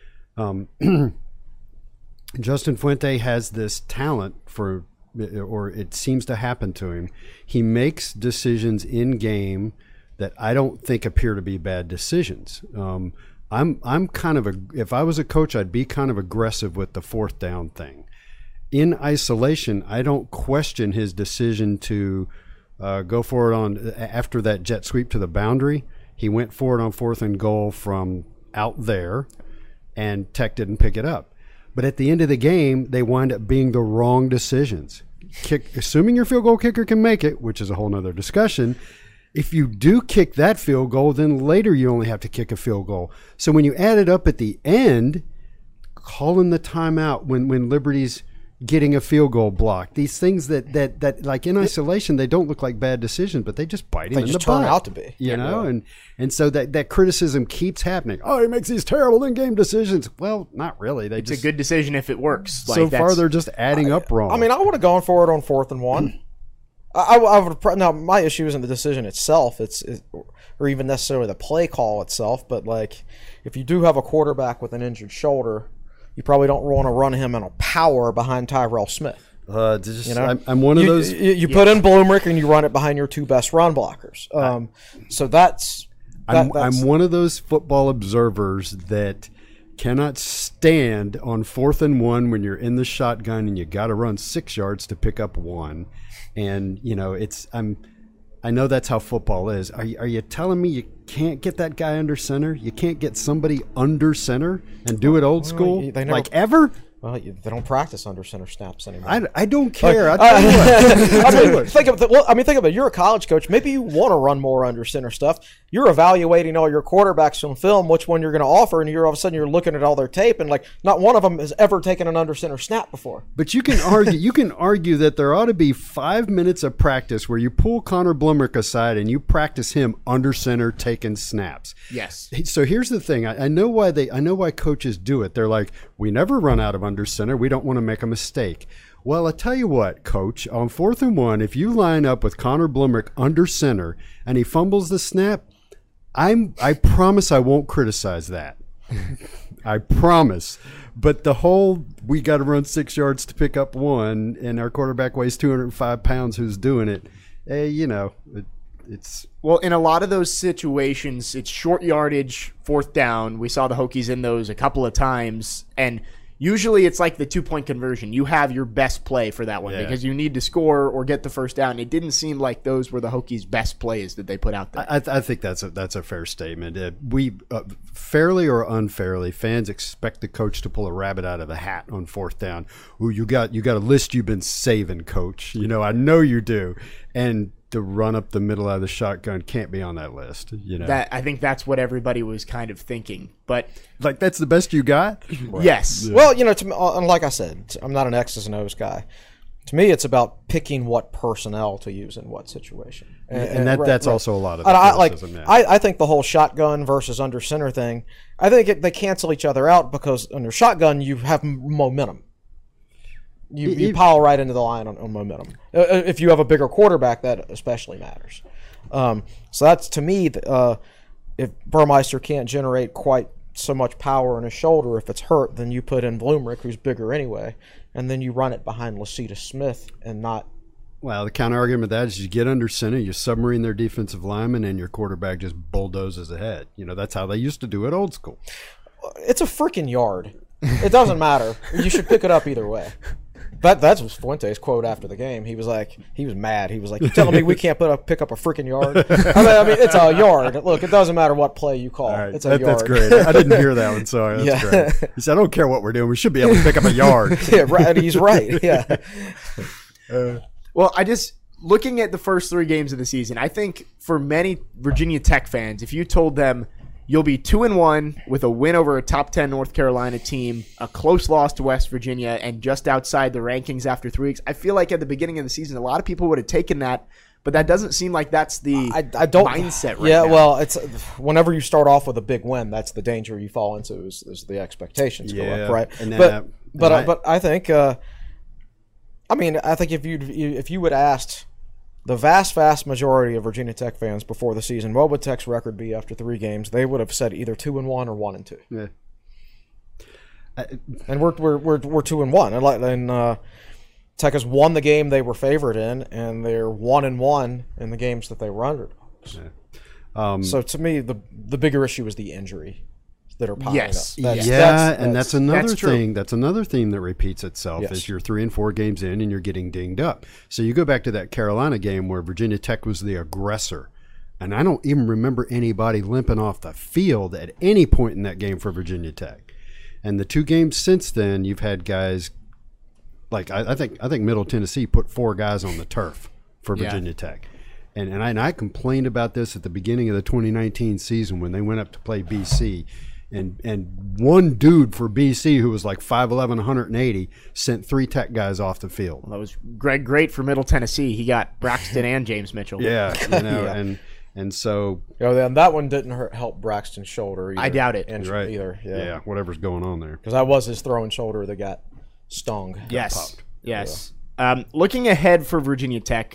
Justin Fuente has this talent or it seems to happen to him. He makes decisions in game that I don't think appear to be bad decisions. I'm kind of if I was a coach, I'd be kind of aggressive with the 4th down thing. In isolation, I don't question his decision to go for it after that jet sweep to the boundary. He went for it on 4th and goal from out there, and Tech didn't pick it up. But at the end of the game, they wind up being the wrong decisions. Assuming your field goal kicker can make it, which is a whole nother discussion. If you do kick that field goal, then later you only have to kick a field goal. So when you add it up at the end, calling the timeout when Liberty's getting a field goal block, these things that like in isolation, they don't look like bad decisions, but they just bite him in the butt. They just turn out to be. And so that criticism keeps happening. Oh, he makes these terrible in-game decisions. Well, not really. It's a good decision if it works. So far, they're just adding up wrong. I mean, I would have gone for it on 4th and 1. I would now my issue isn't the decision itself, or even necessarily the play call itself, but like if you do have a quarterback with an injured shoulder, you probably don't want to run him in a power behind Tyrell Smith. I'm one of those. You put in Blumrick and you run it behind your two best run blockers. So that's I'm one of those football observers that cannot stand on 4th and 1 when you're in the shotgun and you got to run 6 yards to pick up 1. And I know that's how football is. Are you telling me you can't get that guy under center? You can't get somebody under center and do it old school like ever? Well, they don't practice under center snaps anymore. I don't care. Think of it. You're a college coach. Maybe you want to run more under center stuff. You're evaluating all your quarterbacks from film, which one you're going to offer, and all of a sudden you're looking at all their tape, and like not one of them has ever taken an under center snap before. But you can argue that there ought to be 5 minutes of practice where you pull Connor Blumrick aside and you practice him under center taking snaps. Yes. So here's the thing. I know why coaches do it. They're like, we never run out of under center. We don't want to make a mistake. Well, I tell you what, Coach, on 4th and 1, if you line up with Connor Blumrick under center and he fumbles the snap, I promise I won't criticize that. I promise. But the whole we got to run 6 yards to pick up 1 and our quarterback weighs 205 pounds who's doing it, it's... Well, in a lot of those situations, it's short yardage, 4th down. We saw the Hokies in those a couple of times, and usually it's like the 2-point conversion. You have your best play for that one because you need to score or get the first down. It didn't seem like those were the Hokies' best plays that they put out there. I think that's a fair statement. We fairly or unfairly, fans expect the coach to pull a rabbit out of a hat on 4th down. Ooh, you got a list you've been saving, Coach. I know you do. And to run up the middle of the shotgun can't be on that list. I think that's what everybody was kind of thinking. But like that's the best you got? Right. Yes. Yeah. Well, to me, like I said, I'm not an X's and O's guy. To me, it's about picking what personnel to use in what situation, and that's also a lot of criticism. I think the whole shotgun versus under center thing, I think they cancel each other out because under shotgun you have momentum. You pile right into the line on momentum. If you have a bigger quarterback, that especially matters. So that's, to me, if Burmeister can't generate quite so much power in his shoulder if it's hurt, then you put in Blumrick, who's bigger anyway, and then you run it behind Lacita Smith and not... Well, the counter-argument to that is you get under center, you submarine their defensive lineman, and your quarterback just bulldozes ahead. That's how they used to do it old school. It's a freaking yard. It doesn't matter. You should pick it up either way. That was Fuente's quote after the game. He was mad. He was like, "You telling me we can't pick up a freaking yard?" I mean, it's a yard. Look, it doesn't matter what play you call. Right. It's a yard. That's great. I didn't hear that one. Sorry. That's great. He said, "I don't care what we're doing. We should be able to pick up a yard." Yeah, right. He's right. Yeah. Well, looking at the first 3 games of the season, I think for many Virginia Tech fans, if you told them you'll be 2-1 with a win over a top 10 North Carolina team, a close loss to West Virginia, and just outside the rankings after 3 weeks, I feel like at the beginning of the season, a lot of people would have taken that, but that doesn't seem like that's the mindset right now. Yeah, well, it's whenever you start off with a big win, that's the danger you fall into is the expectations go up, right? But I think, I think if you would asked the vast majority of Virginia Tech fans before the season, what would Tech's record be after 3 games? They would have said either 2-1 or 1-2. Yeah. And we're 2-1, and Tech has won the game they were favored in, and they're 1-1 in the games that they were underdogs. Yeah. So to me, the bigger issue is the injury that are piling up. That's another thing. That's another theme that repeats itself. Is you're 3 and 4 games in and you're getting dinged up. So you go back to that Carolina game where Virginia Tech was the aggressor, and I don't even remember anybody limping off the field at any point in that game for Virginia Tech. And the 2 games since then, you've had guys like I think Middle Tennessee put 4 guys on the turf for Virginia Tech. And I complained about this at the beginning of the 2019 season when they went up to play BC. And one dude for BC who was like 5'11", 180 sent 3 Tech guys off the field. Well, that was Greg Great for Middle Tennessee. He got Braxton and James Mitchell. Yeah, and so and that one didn't help Braxton's shoulder either. I doubt it. Right. Either. Yeah, whatever's going on there. Because that was his throwing shoulder that got stung. Yes. Yes. Looking ahead for Virginia Tech,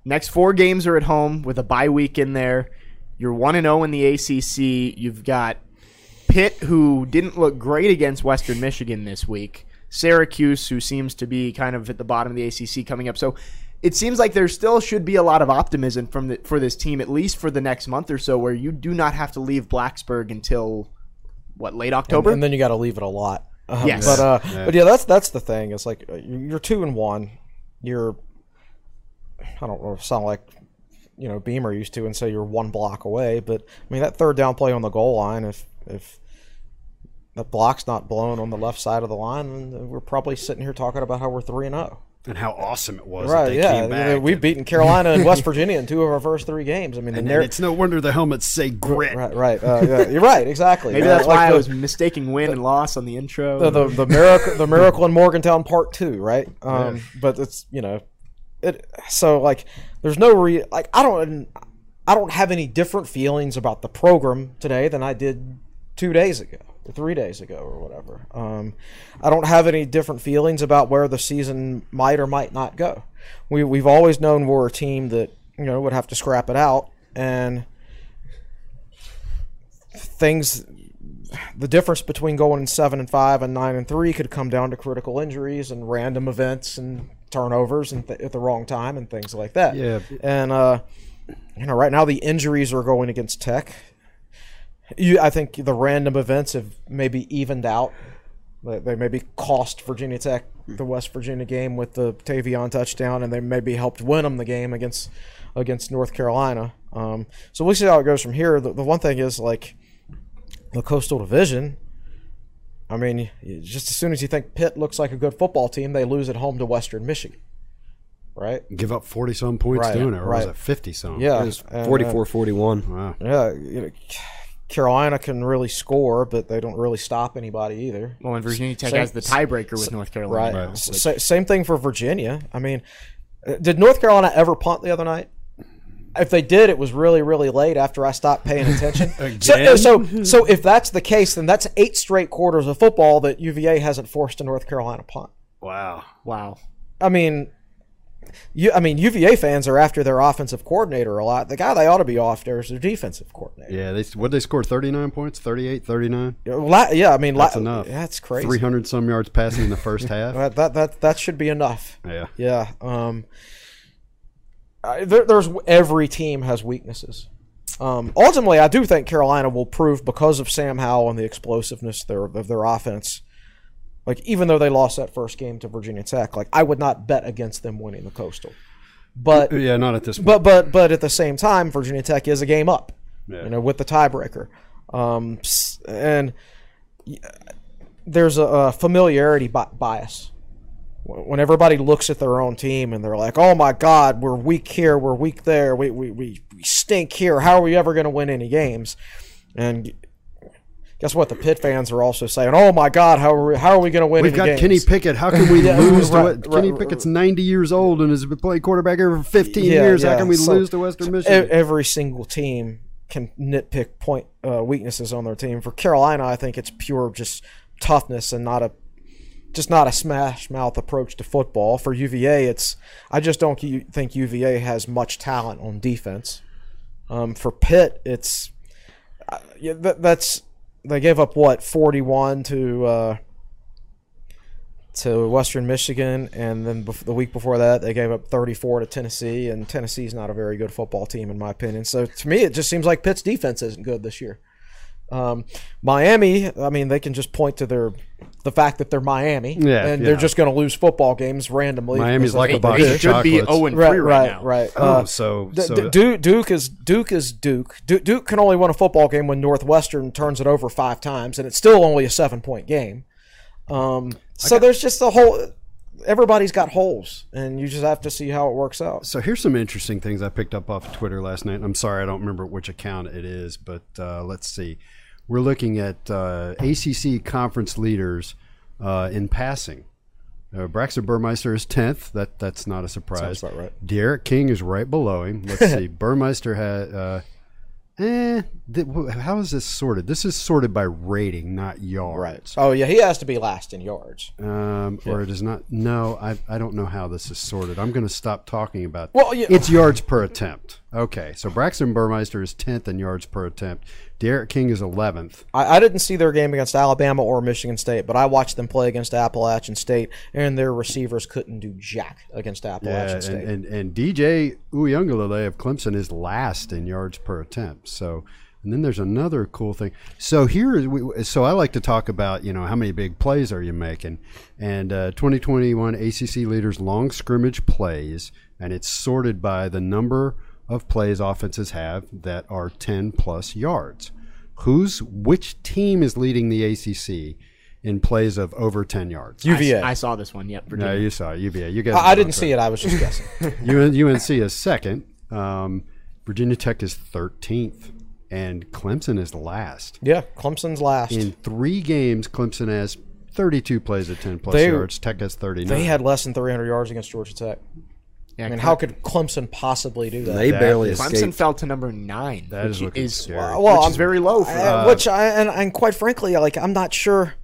Next 4 games are at home with a bye week in there. You're 1-0 in the ACC. You've got Pitt, who didn't look great against Western Michigan this week. Syracuse, who seems to be kind of at the bottom of the ACC coming up. So it seems like there still should be a lot of optimism for this team, at least for the next month or so, where you do not have to leave Blacksburg until, late October? And then you got to leave it a lot. Yes. But yeah, that's the thing. It's like you're 2-1. You're, I don't know, sound like Beamer used to and say you're 1 block away, but I mean that third down play on the goal line, if the block's not blown on the left side of the line, then we're probably sitting here talking about how we're 3-0. And how awesome it was Right, that they came back. We've beaten Carolina and West Virginia in 2 of our first 3 games. I mean, and it's no wonder the helmets say grit. Right. Yeah, you're right, exactly. Maybe that's why I was mistaking win and loss on the intro. The miracle in Morgantown Part 2, right? But it's so like there's no I don't have any different feelings about the program today than I did 2 days ago or 3 days ago or whatever. I don't have any different feelings about where the season might or might not go. We've always known we're a team that would have to scrap it out, and the difference between going in 7-5 and 9-3 could come down to critical injuries and random events and turnovers and at the wrong time and things like that. Yeah. And right now the injuries are going against Tech. I think the random events have maybe evened out. They maybe cost Virginia Tech the West Virginia game with the Tavion touchdown, and they maybe helped win them the game against North Carolina. So we'll see how it goes from here. The one thing is, like, the Coastal Division, I mean, just as soon as you think Pitt looks like a good football team, they lose at home to Western Michigan, right? Give up 40-some points doing it, or was it 50-some? Yeah. It was 44-41. Wow. Yeah, Carolina can really score, but they don't really stop anybody either. Well, and Virginia Tech has the tiebreaker with North Carolina. Right. Same thing for Virginia. I mean, did North Carolina ever punt the other night? If they did, it was really, really late after I stopped paying attention. So if that's the case, then that's 8 straight quarters of football that UVA hasn't forced a North Carolina punt. Wow. I mean, UVA fans are after their offensive coordinator a lot. The guy they ought to be after is their defensive coordinator. Yeah, they score 39 points, 38, 39? Yeah, I mean, that's enough. That's crazy. 300-some yards passing in the first half. That should be enough. Yeah. Yeah. There's every team has weaknesses. Ultimately, I do think Carolina will prove, because of Sam Howell and the explosiveness of their offense. Like, even though they lost that first game to Virginia Tech, like, I would not bet against them winning the Coastal. But yeah, not at this point. But at the same time, Virginia Tech is a game up. Yeah. With the tiebreaker. And there's a familiarity bias. When everybody looks at their own team and they're like, "Oh my God, we're weak here, we're weak there, we stink here. How are we ever going to win any games?" And guess what? The Pitt fans are also saying, "Oh my God, how are we going to win any games?" We've got Kenny Pickett. How can we lose to it? Kenny Pickett's 90 years old and has been playing quarterback over 15 years. How can we lose to Western Michigan? Every single team can nitpick weaknesses on their team. For Carolina, I think it's pure just toughness and not a smash mouth approach to football. For UVA, I just don't think UVA has much talent on defense. For Pitt, they gave up 41 to Western Michigan, and then the week before that they gave up 34 to Tennessee, and Tennessee's not a very good football team in my opinion. So to me, it just seems like Pitt's defense isn't good this year. Miami, I mean, they can just point to the fact that they're Miami, and they're just going to lose football games randomly. Miami's like a box of chocolates. Should be 0-3 right now. Right. Duke is Duke. Duke can only win a football game when Northwestern turns it over 5 times, and it's still only a 7-point game. So there's just everybody's got holes, and you just have to see how it works out. So here's some interesting things I picked up off of Twitter last night. I'm sorry I don't remember which account it is, but let's see. We're looking at ACC conference leaders in passing. Braxton Burmeister is 10th. That's not a surprise. Sounds about right. Derek King is right below him. Let's see. Burmeister had How is this sorted? This is sorted by rating, not yards. Right. Oh, yeah, he has to be last in yards. Or it is not. No, I don't know how this is sorted. I'm going to stop talking about Well, yeah. It's yards per attempt. Okay, so Braxton Burmeister is 10th in yards per attempt. Derek King is 11th. I didn't see their game against Alabama or Michigan State, but I watched them play against Appalachian State, and their receivers couldn't do jack against Appalachian State. And DJ Uiagalelei of Clemson is last in yards per attempt. So, and then there's another cool thing. So so I like to talk about, how many big plays are you making? And 2021 ACC leaders long scrimmage plays, and it's sorted by the number of plays offenses have that are 10 plus yards. Which team is leading the ACC in plays of over 10 yards? UVA. I saw this one. Yep. Virginia. No, you saw it. UVA. You guys. I didn't see it. I was just guessing. UNC is second. Virginia Tech is 13th, and Clemson is last. Yeah, Clemson's last. In 3 games, Clemson has 32 plays at 10 plus yards. Tech has 39. They had less than 300 yards against Georgia Tech. Yeah, I mean, how could Clemson possibly do that? They barely Clemson escaped. fell to number 9. That is looking is scary. Well, which is very low for and quite frankly, I'm not sure.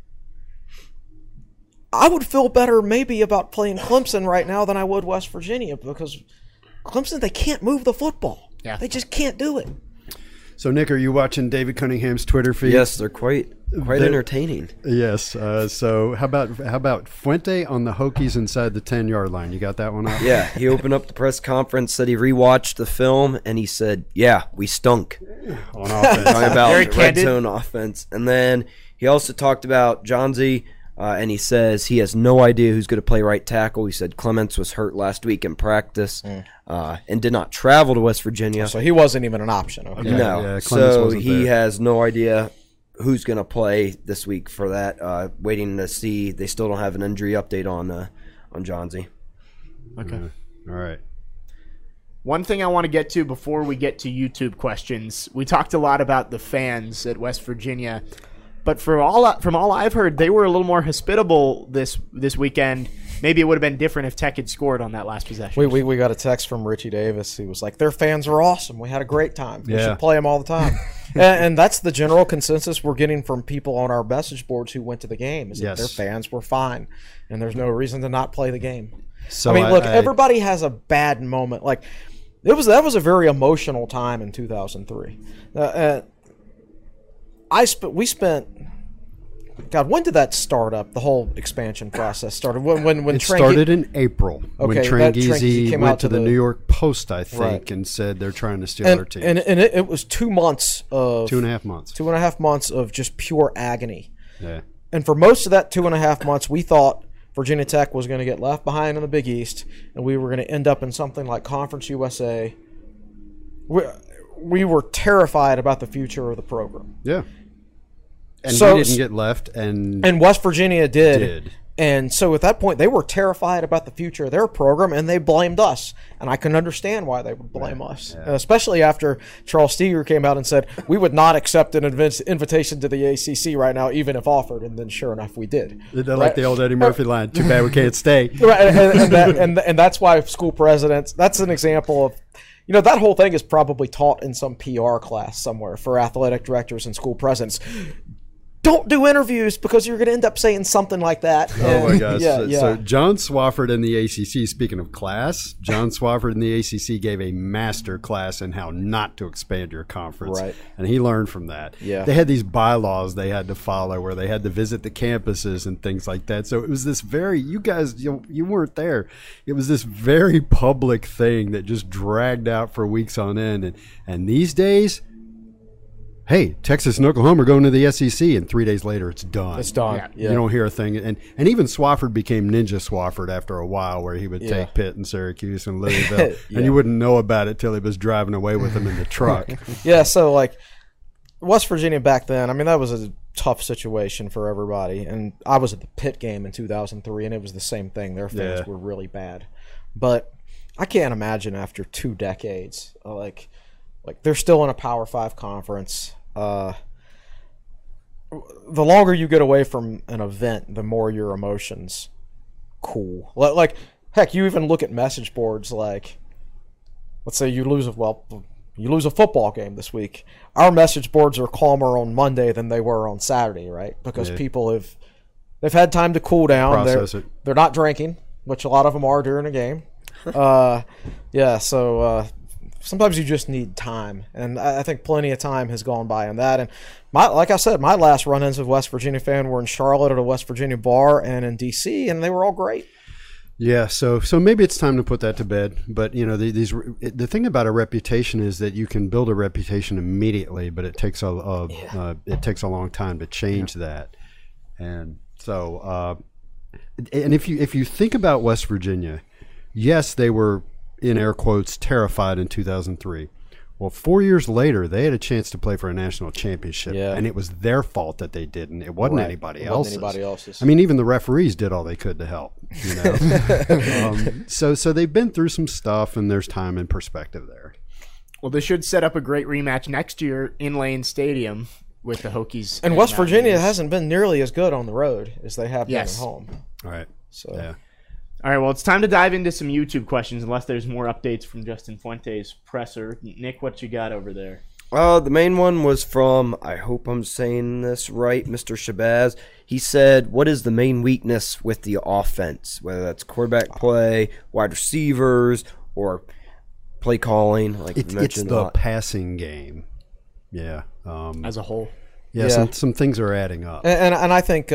I would feel better maybe about playing Clemson right now than I would West Virginia, because Clemson, they can't move the football. Yeah. They just can't do it. So, Nick, are you watching David Cunningham's Twitter feed? Yes, they're quite entertaining. Yes. So how about Fuente on the Hokies inside the 10-yard line? You got that one up? Yeah, he opened up the press conference, said he rewatched the film, and he said, "Yeah, we stunk." On offense. Talking about Very red candid. zone offense. And then he also talked about Johnsy, and he says he has no idea who's going to play right tackle. He said Clements was hurt last week in practice and did not travel to West Virginia. So he wasn't even an option. Okay. No, Clements so wasn't he there. has no idea who's going to play this week for that. Waiting to see. They still don't have an injury update on Johnsy. Okay. All right. One thing I want to get to before we get to YouTube questions, we talked a lot about the fans at West Virginia, but from all I've heard, they were a little more hospitable this weekend. Maybe it would have been different if Tech had scored on that last possession. We got a text from Richie Davis. He was like, "Their fans are awesome. We had a great time. We Yeah. should play them all the time." and that's the general consensus we're getting from people on our message boards who went to the game, is that Yes. their fans were fine, and there's no reason to not play the game. So I mean, look, everybody has a bad moment. Like that was a very emotional time in 2003. We spent. God, when did that start up? The whole expansion process started when it started in April when Okay, that Trangizi Trangizi came went out to to the the- New York Post, I think, Right. and said they're trying to steal our team. and it was 2 months of 2.5 months. 2.5 months of just pure agony. Yeah. And for most of that 2.5 months, we thought Virginia Tech was going to get left behind in the Big East, and we were going to end up in something like Conference USA. We were terrified about the future of the program. Yeah. And So- we didn't get left, and West Virginia did. Did. And so at that point, they were terrified about the future of their program, and they blamed us. And I can understand why they would blame us, especially after Charles Steger came out and said, we would not accept an invitation to the ACC right now, even if offered. And then sure enough, we did. they're like the old Eddie Murphy line, too bad we can't stay. Right, and that's why school presidents, that's an example of, that whole thing is probably taught in some PR class somewhere for athletic directors and school presidents. Don't do interviews because you're going to end up saying something like that. Oh my gosh. Yeah. So John Swofford in the ACC, speaking of class, John Swofford in the ACC gave a master class in how not to expand your conference. Right. And he learned from that. Yeah. They had these bylaws they had to follow where they had to visit the campuses and things like that. So it was this you guys, you weren't there. It was this very public thing that just dragged out for weeks on end. And these days, hey, Texas and Oklahoma are going to the SEC, and 3 days later it's done. It's done. Yeah. You don't hear a thing. And even Swofford became Ninja Swofford after a while, where he would take Pitt and Syracuse and Louisville, and you wouldn't know about it till he was driving away with them in the truck. Yeah, so like West Virginia back then, I mean, that was a tough situation for everybody. And I was at the Pitt game in 2003, and it was the same thing. Their fans were really bad. But I can't imagine after 2 decades, like they're still in a Power 5 conference. The longer you get away from an event, the more your emotions cool. Like heck, you even look at message boards like, let's say you lose you lose a football game this week. Our message boards are calmer on Monday than they were on Saturday, right? Because people they've had time to cool down. They're not drinking, which a lot of them are during a game. So sometimes you just need time, and I think plenty of time has gone by on that. And like I said, my last run-ins with West Virginia fan were in Charlotte at a West Virginia bar and in D.C., and they were all great. Yeah, so maybe it's time to put that to bed. But the thing about a reputation is that you can build a reputation immediately, but it takes a long time to change that. And so, and if you think about West Virginia, yes, they were in air quotes terrified in 2003. Well, 4 years later, they had a chance to play for a national championship, and it was their fault that they didn't. It wasn't anybody else's. I mean, even the referees did all they could to help. So they've been through some stuff, and there's time and perspective there. Well, this should set up a great rematch next year in Lane Stadium with the Hokies. And West Virginia hasn't been nearly as good on the road as they have been at home. All right. So. Yeah. All right, well, it's time to dive into some YouTube questions, unless there's more updates from Justin Fuente's presser. Nick, what you got over there? The main one was from, I hope I'm saying this right, Mr. Shabazz. He said, what is the main weakness with the offense, whether that's quarterback play, wide receivers, or play calling, like you mentioned? It's the passing game. Yeah. As a whole. Yeah. Some things are adding up. And I think...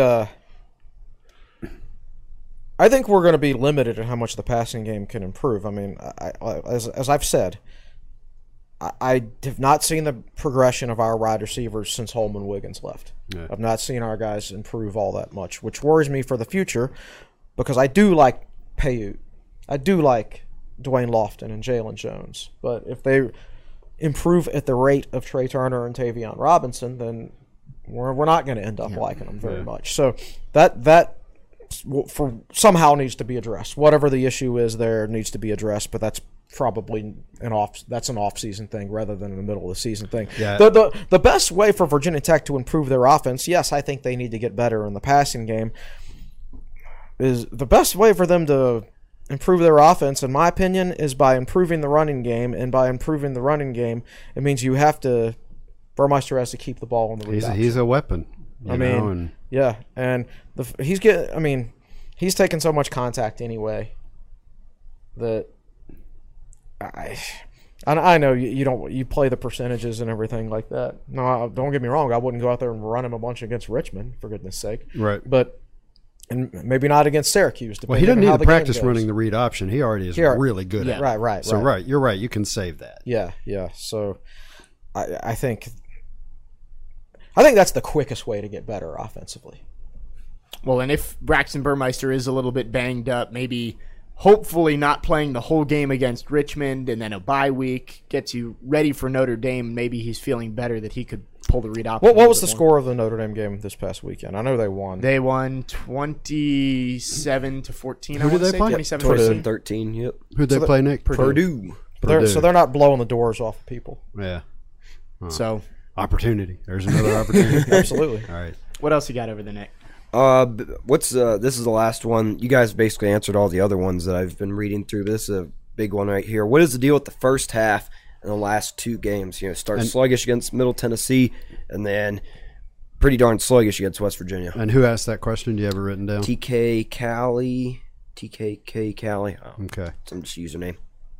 I think we're going to be limited in how much the passing game can improve. I mean, as I've said, I have not seen the progression of our wide receivers since Holman Wiggins left. Yeah. I've not seen our guys improve all that much, which worries me for the future because I do like Payut. I do like Dwayne Lofton and Jalen Jones. But if they improve at the rate of Trey Turner and Tavion Robinson, then we're not going to end up liking them very much. So that somehow needs to be addressed. Whatever the issue is there needs to be addressed, but that's probably an off-season thing rather than in the middle of the season thing. Yeah. The best way for Virginia Tech to improve their offense, yes, I think they need to get better in the passing game, is the best way for them to improve their offense, in my opinion, is by improving the running game, and by improving the running game, it means Burmeister has to keep the ball on the rebound. He's a weapon. He's taking so much contact anyway that I know you play the percentages and everything like that. No, don't get me wrong. I wouldn't go out there and run him a bunch against Richmond, for goodness sake. Right. And maybe not against Syracuse. Well, he doesn't need to practice running the read option. He already is really good at it. Right. So you're right. You can save that. Yeah. So I think that's the quickest way to get better offensively. Well, and if Braxton Burmeister is a little bit banged up, maybe hopefully not playing the whole game against Richmond and then a bye week gets you ready for Notre Dame. Maybe he's feeling better that he could pull the read option. What was the score of the Notre Dame game this past weekend? I know they won. They won 27-14. Who did they play? 27-13. Yep. Who'd they play, Nick? Purdue. So they're not blowing the doors off of people. Yeah. So opportunity. There's another opportunity. Absolutely. All right. What else you got over the Nick? This is the last one. You guys basically answered all the other ones that I've been reading through. But this is a big one right here. What is the deal with the first half and the last two games? Sluggish against Middle Tennessee, and then pretty darn sluggish against West Virginia. And who asked that question? Do you have it written down? TKK Cali. Oh, okay. Some just username.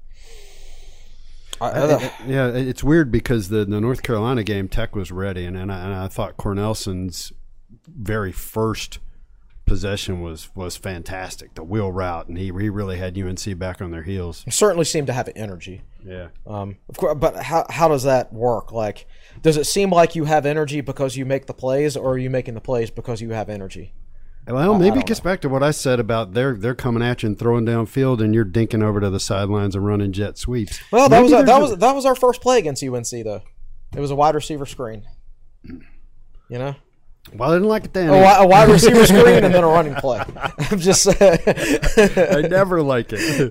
It's weird because the North Carolina game, Tech was ready, and I thought Cornelson's very first possession was fantastic. The wheel route, and he really had UNC back on their heels. He certainly seemed to have energy. Yeah. Of course, but how does that work? Like, does it seem like you have energy because you make the plays, or are you making the plays because you have energy? Well, maybe it gets back to what I said about they're coming at you and throwing downfield, and you're dinking over to the sidelines and running jet sweeps. Well, that was our first play against UNC though. It was a wide receiver screen. Well, I didn't like it then. A wide receiver screen and then a running play. I'm just saying. I never like it.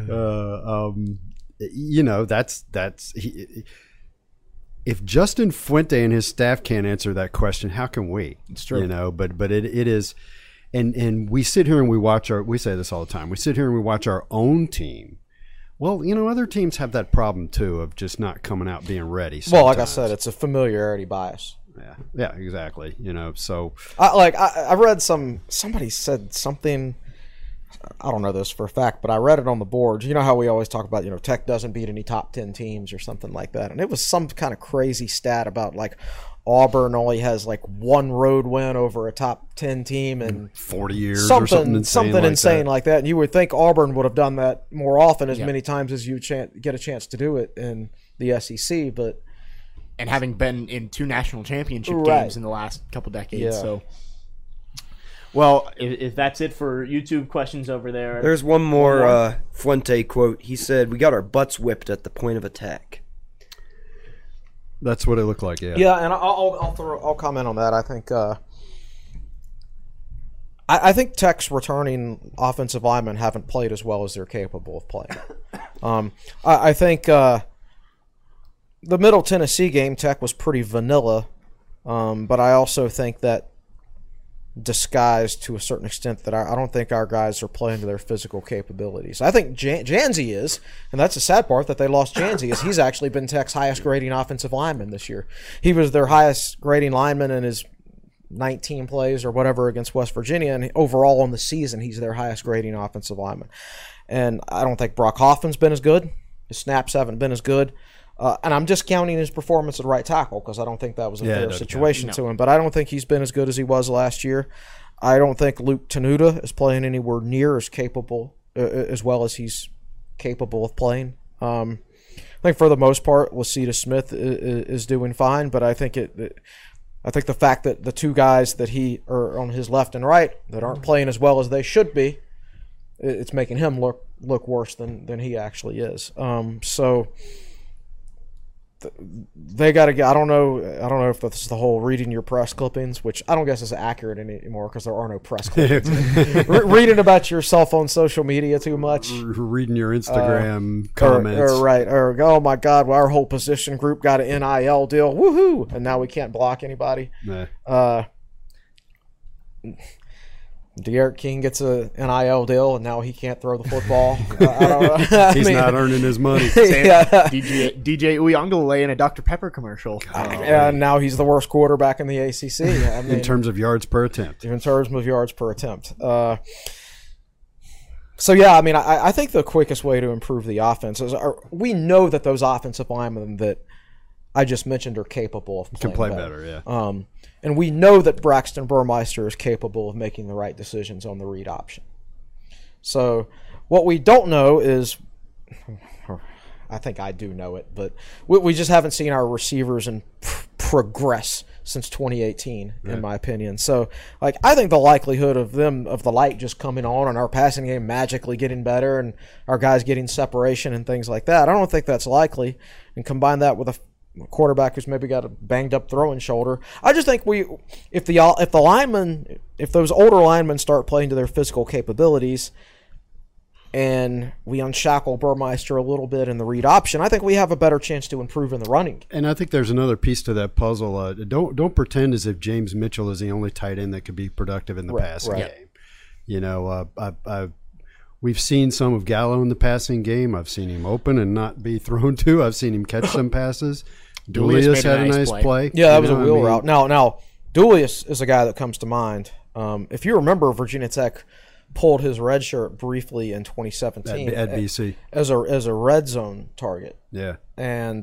If Justin Fuente and his staff can't answer that question, how can we? It's true. But it is, and we sit here and we say this all the time. We sit here and we watch our own team Well, other teams have that problem too of just not coming out being ready. Well, like I sometimes. said, it's a familiarity bias. Yeah, exactly. So I read somebody said something. I don't know this for a fact, but I read it on the boards. You know how we always talk about, Tech doesn't beat any top 10 teams or something like that. And it was some kind of crazy stat about like Auburn only has like one road win over a top 10 team in 40 years something, or something insane like that. And you would think Auburn would have done that more often, as many times as you get a chance to do it in the SEC. But and having been in 2 national championship Right. games in the last couple decades. Yeah. So, well, if that's it for YouTube questions over there. There's one more Fuente quote. He said, "We got our butts whipped at the point of attack." That's what it looked like. Yeah. Yeah, and I'll comment on that. I think I think Tech's returning offensive linemen haven't played as well as they're capable of playing. I think the Middle Tennessee game, Tech was pretty vanilla, but I also think that disguised to a certain extent that I don't think our guys are playing to their physical capabilities. I think Janzi is, and that's the sad part that they lost Janzi, is he's actually been Tech's highest grading offensive lineman this year. He was their highest grading lineman in his 19 plays or whatever against West Virginia, and overall on the season he's their highest grading offensive lineman. And I don't think Brock Hoffman's been as good. His snaps haven't been as good. And I'm discounting his performance at right tackle because I don't think that was a fair situation to him. But I don't think he's been as good as he was last year. I don't think Luke Tenuta is playing anywhere near as capable as well as he's capable of playing. I think for the most part, Lacita Smith is doing fine. But I think I think the fact that the 2 guys that he are on his left and right that aren't playing as well as they should be, it's making him look worse than he actually is. So. They got to get. I don't know if that's the whole reading your press clippings, which I don't guess is accurate anymore because there are no press clippings. Reading about yourself on social media too much. Reading your Instagram comments. Or oh my God, well, our whole position group got an NIL deal. Woohoo! And now we can't block anybody. Nah. De'Aaron King gets a NIL deal, and now he can't throw the football. I don't know. He's not earning his money. DJ Uyunglele in a Dr. Pepper commercial. And now he's the worst quarterback in the ACC. In terms of yards per attempt. In terms of yards per attempt. So, yeah, I think the quickest way to improve the offense is we know that those offensive linemen that I just mentioned are capable of playing Can play better, yeah. And we know that Braxton Burmeister is capable of making the right decisions on the read option. So what we don't know is, I think I do know it, but we just haven't seen our receivers progress since 2018, in my opinion. So, I think the likelihood of the light just coming on and our passing game magically getting better and our guys getting separation and things like that, I don't think that's likely. And combine that with a quarterback who's maybe got a banged up throwing shoulder. I just think if those older linemen start playing to their physical capabilities and we unshackle Burmeister a little bit in the read option, I think we have a better chance to improve in the running. And I think there's another piece to that puzzle. Don't pretend as if James Mitchell is the only tight end that could be productive in the passing game. We've seen some of Gallo in the passing game. I've seen him open and not be thrown to. I've seen him catch some passes. Dulius had a nice play. Yeah, that was a wheel route. Now, Dulius is a guy that comes to mind. If you remember, Virginia Tech pulled his red shirt briefly in 2017 at BC as a red zone target. Yeah, and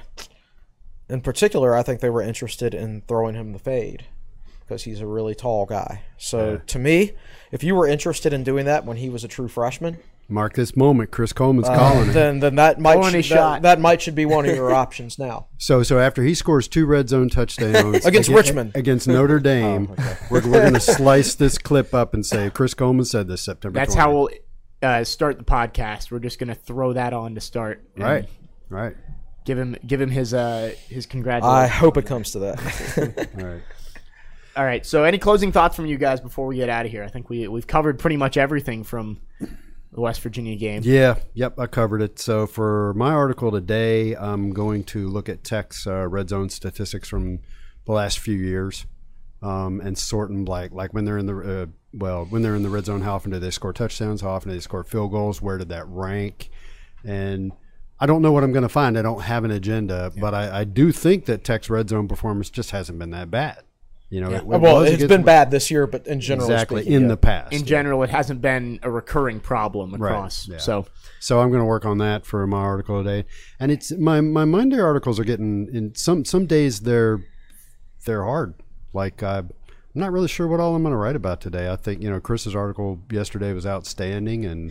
in particular, I think they were interested in throwing him the fade because he's a really tall guy. So to me, if you were interested in doing that when he was a true freshman, mark this moment. Chris Coleman's calling it. Then that might should be one of your options now. So after he scores 2 red zone touchdowns against Richmond, against Notre Dame, we're going to slice this clip up and say Chris Coleman said this September. That's 20th. how we'll start the podcast. We're just going to throw that on to start. Right. Give him his congratulations. I hope it comes to that. All right. All right. So, any closing thoughts from you guys before we get out of here? I think we've covered pretty much everything from the West Virginia game. Yeah. Yep. I covered it. So for my article today, I'm going to look at Tech's red zone statistics from the last few years, and sort them like when they're in the when they're in the red zone, how often do they score touchdowns? How often do they score field goals? Where did that rank? and I don't know what I'm going to find. I don't have an agenda, but I do think that Tech's red zone performance just hasn't been that bad. You know, it's been bad this year, but in general, exactly in the past. In general, it hasn't been a recurring problem across. Right, yeah. So I'm going to work on that for my article today. And it's my Monday articles are getting in some days they're hard. Like I'm not really sure what all I'm going to write about today. I think Chris's article yesterday was outstanding, and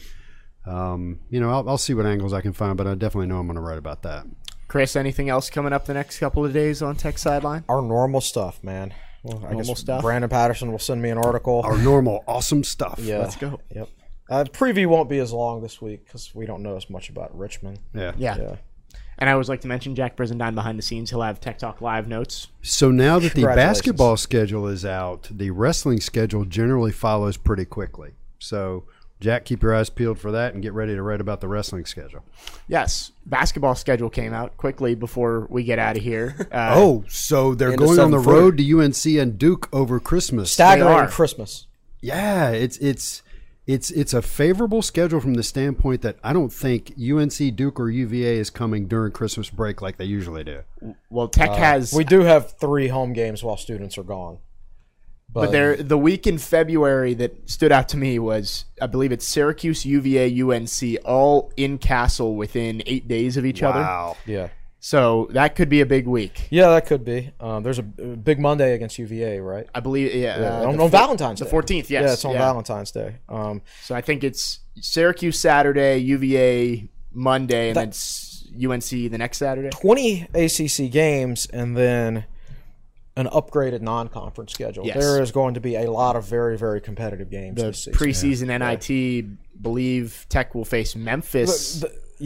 I'll see what angles I can find, but I definitely know I'm going to write about that. Chris, anything else coming up the next couple of days on Tech Sideline? Our normal stuff, man. Well, I guess stuff. Brandon Patterson will send me an article. Our normal awesome stuff. Yeah. Let's go. Yep. Preview won't be as long this week because we don't know as much about Richmond. Yeah. And I always like to mention Jack Brizendine behind the scenes. He'll have Tech Talk Live notes. So now that the basketball schedule is out, the wrestling schedule generally follows pretty quickly. So Jack, keep your eyes peeled for that and get ready to write about the wrestling schedule. Yes. Basketball schedule came out quickly before we get out of here. So they're going on the road to UNC and Duke over Christmas. Staggering Christmas. Yeah, it's a favorable schedule from the standpoint that I don't think UNC, Duke, or UVA is coming during Christmas break like they usually do. Well, Tech has... We do have 3 home games while students are gone. But the week in February that stood out to me was, I believe it's Syracuse, UVA, UNC, all in Castle within 8 days of each other. Wow. Yeah. So that could be a big week. Yeah, that could be. There's a big Monday against UVA, right? I believe, on Valentine's Day. The 14th, yes. Yeah, it's on Valentine's Day. So I think it's Syracuse Saturday, UVA Monday, and then UNC the next Saturday. 20 ACC games, and then an upgraded non-conference schedule. Yes. There is going to be a lot of very, very competitive games this season. Preseason NIT, believe Tech will face Memphis.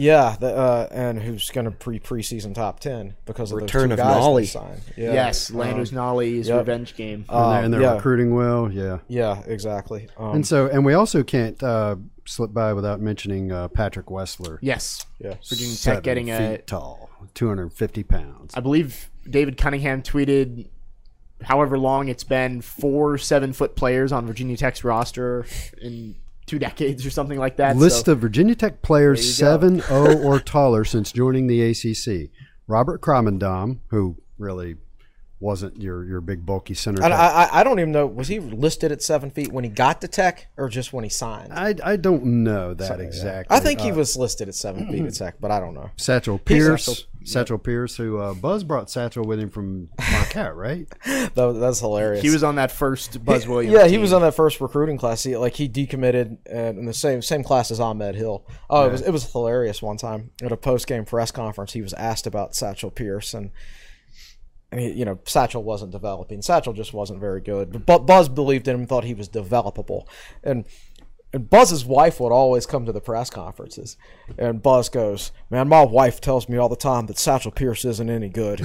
And who's going to preseason top 10 because of return those two of guys Nolly. they signed. Yeah. Yes, Landers Nolly's revenge game. And they're recruiting well, yeah. Yeah, exactly. And we also can't slip by without mentioning Patrick Wessler. Yes. Yeah. Virginia Tech getting 7 feet tall, 250 pounds. I believe David Cunningham tweeted however long it's been 4 7-foot players on Virginia Tech's roster in 2 decades or something like that. List of Virginia Tech players 7'0" or taller since joining the ACC. Robert Kromendam, who really wasn't your big bulky center. I don't even know, was he listed at 7 feet when he got to Tech or just when he signed? I don't know that exactly. I think he was listed at 7 feet at Tech, but I don't know. Satchel Pierce. Satchel Pierce, who Buzz brought Satchel with him from Marquette, right? That's hilarious. He was on that first Buzz Williams Yeah, team. he was on that first recruiting class. He decommitted in the same class as Ahmed Hill. It was hilarious one time at a post-game press conference. He was asked about Satchel Pierce, and Satchel wasn't developing. Satchel just wasn't very good. But Buzz believed in him, thought he was developable. And Buzz's wife would always come to the press conferences. And Buzz goes, "Man, my wife tells me all the time that Satchel Pierce isn't any good."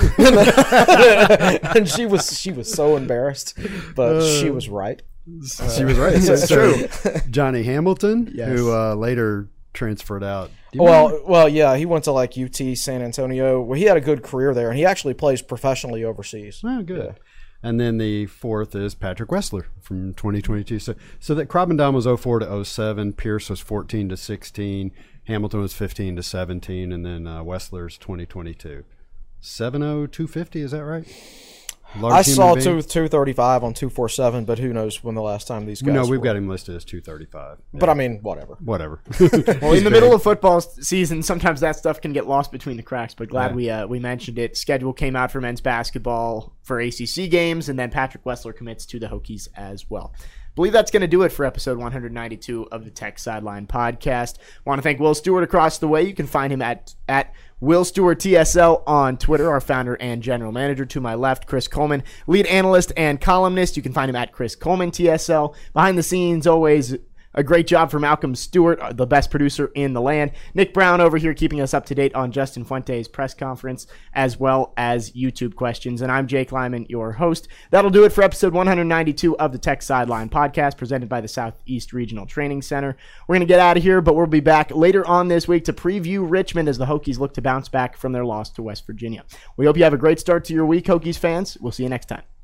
And she was so embarrassed, but she was right. She was right. It's true. Johnny Hamilton, Yes. who later transferred out. Well, yeah, he went to like UT San Antonio. Well, he had a good career there, and he actually plays professionally overseas. Oh, good. Yeah. And then the fourth is Patrick Wessler from 2022. So that Kromendam was 04 to 07, Pierce was 14 to 16, Hamilton was 15 to 17, and then Wessler's 2022. 7'0", 250, is that right? I saw 235 on 247, but who knows when the last time these guys No, we've got him listed as 235. Yeah. But I mean, whatever. Well, in the middle of football season, sometimes that stuff can get lost between the cracks, but glad we mentioned it. Schedule came out for men's basketball for ACC games, and then Patrick Wessler commits to the Hokies as well. I believe that's going to do it for episode 192 of the Tech Sideline Podcast. I want to thank Will Stewart across the way. You can find him at Will Stewart TSL on Twitter, our founder and general manager. To my left, Chris Coleman, lead analyst and columnist. You can find him at Chris Coleman TSL. Behind the scenes, always a great job for Malcolm Stewart, the best producer in the land. Nick Brown over here keeping us up to date on Justin Fuente's press conference, as well as YouTube questions. And I'm Jake Lyman, your host. That'll do it for episode 192 of the Tech Sideline Podcast, presented by the Southeast Regional Training Center. We're going to get out of here, but we'll be back later on this week to preview Richmond as the Hokies look to bounce back from their loss to West Virginia. We hope you have a great start to your week, Hokies fans. We'll see you next time.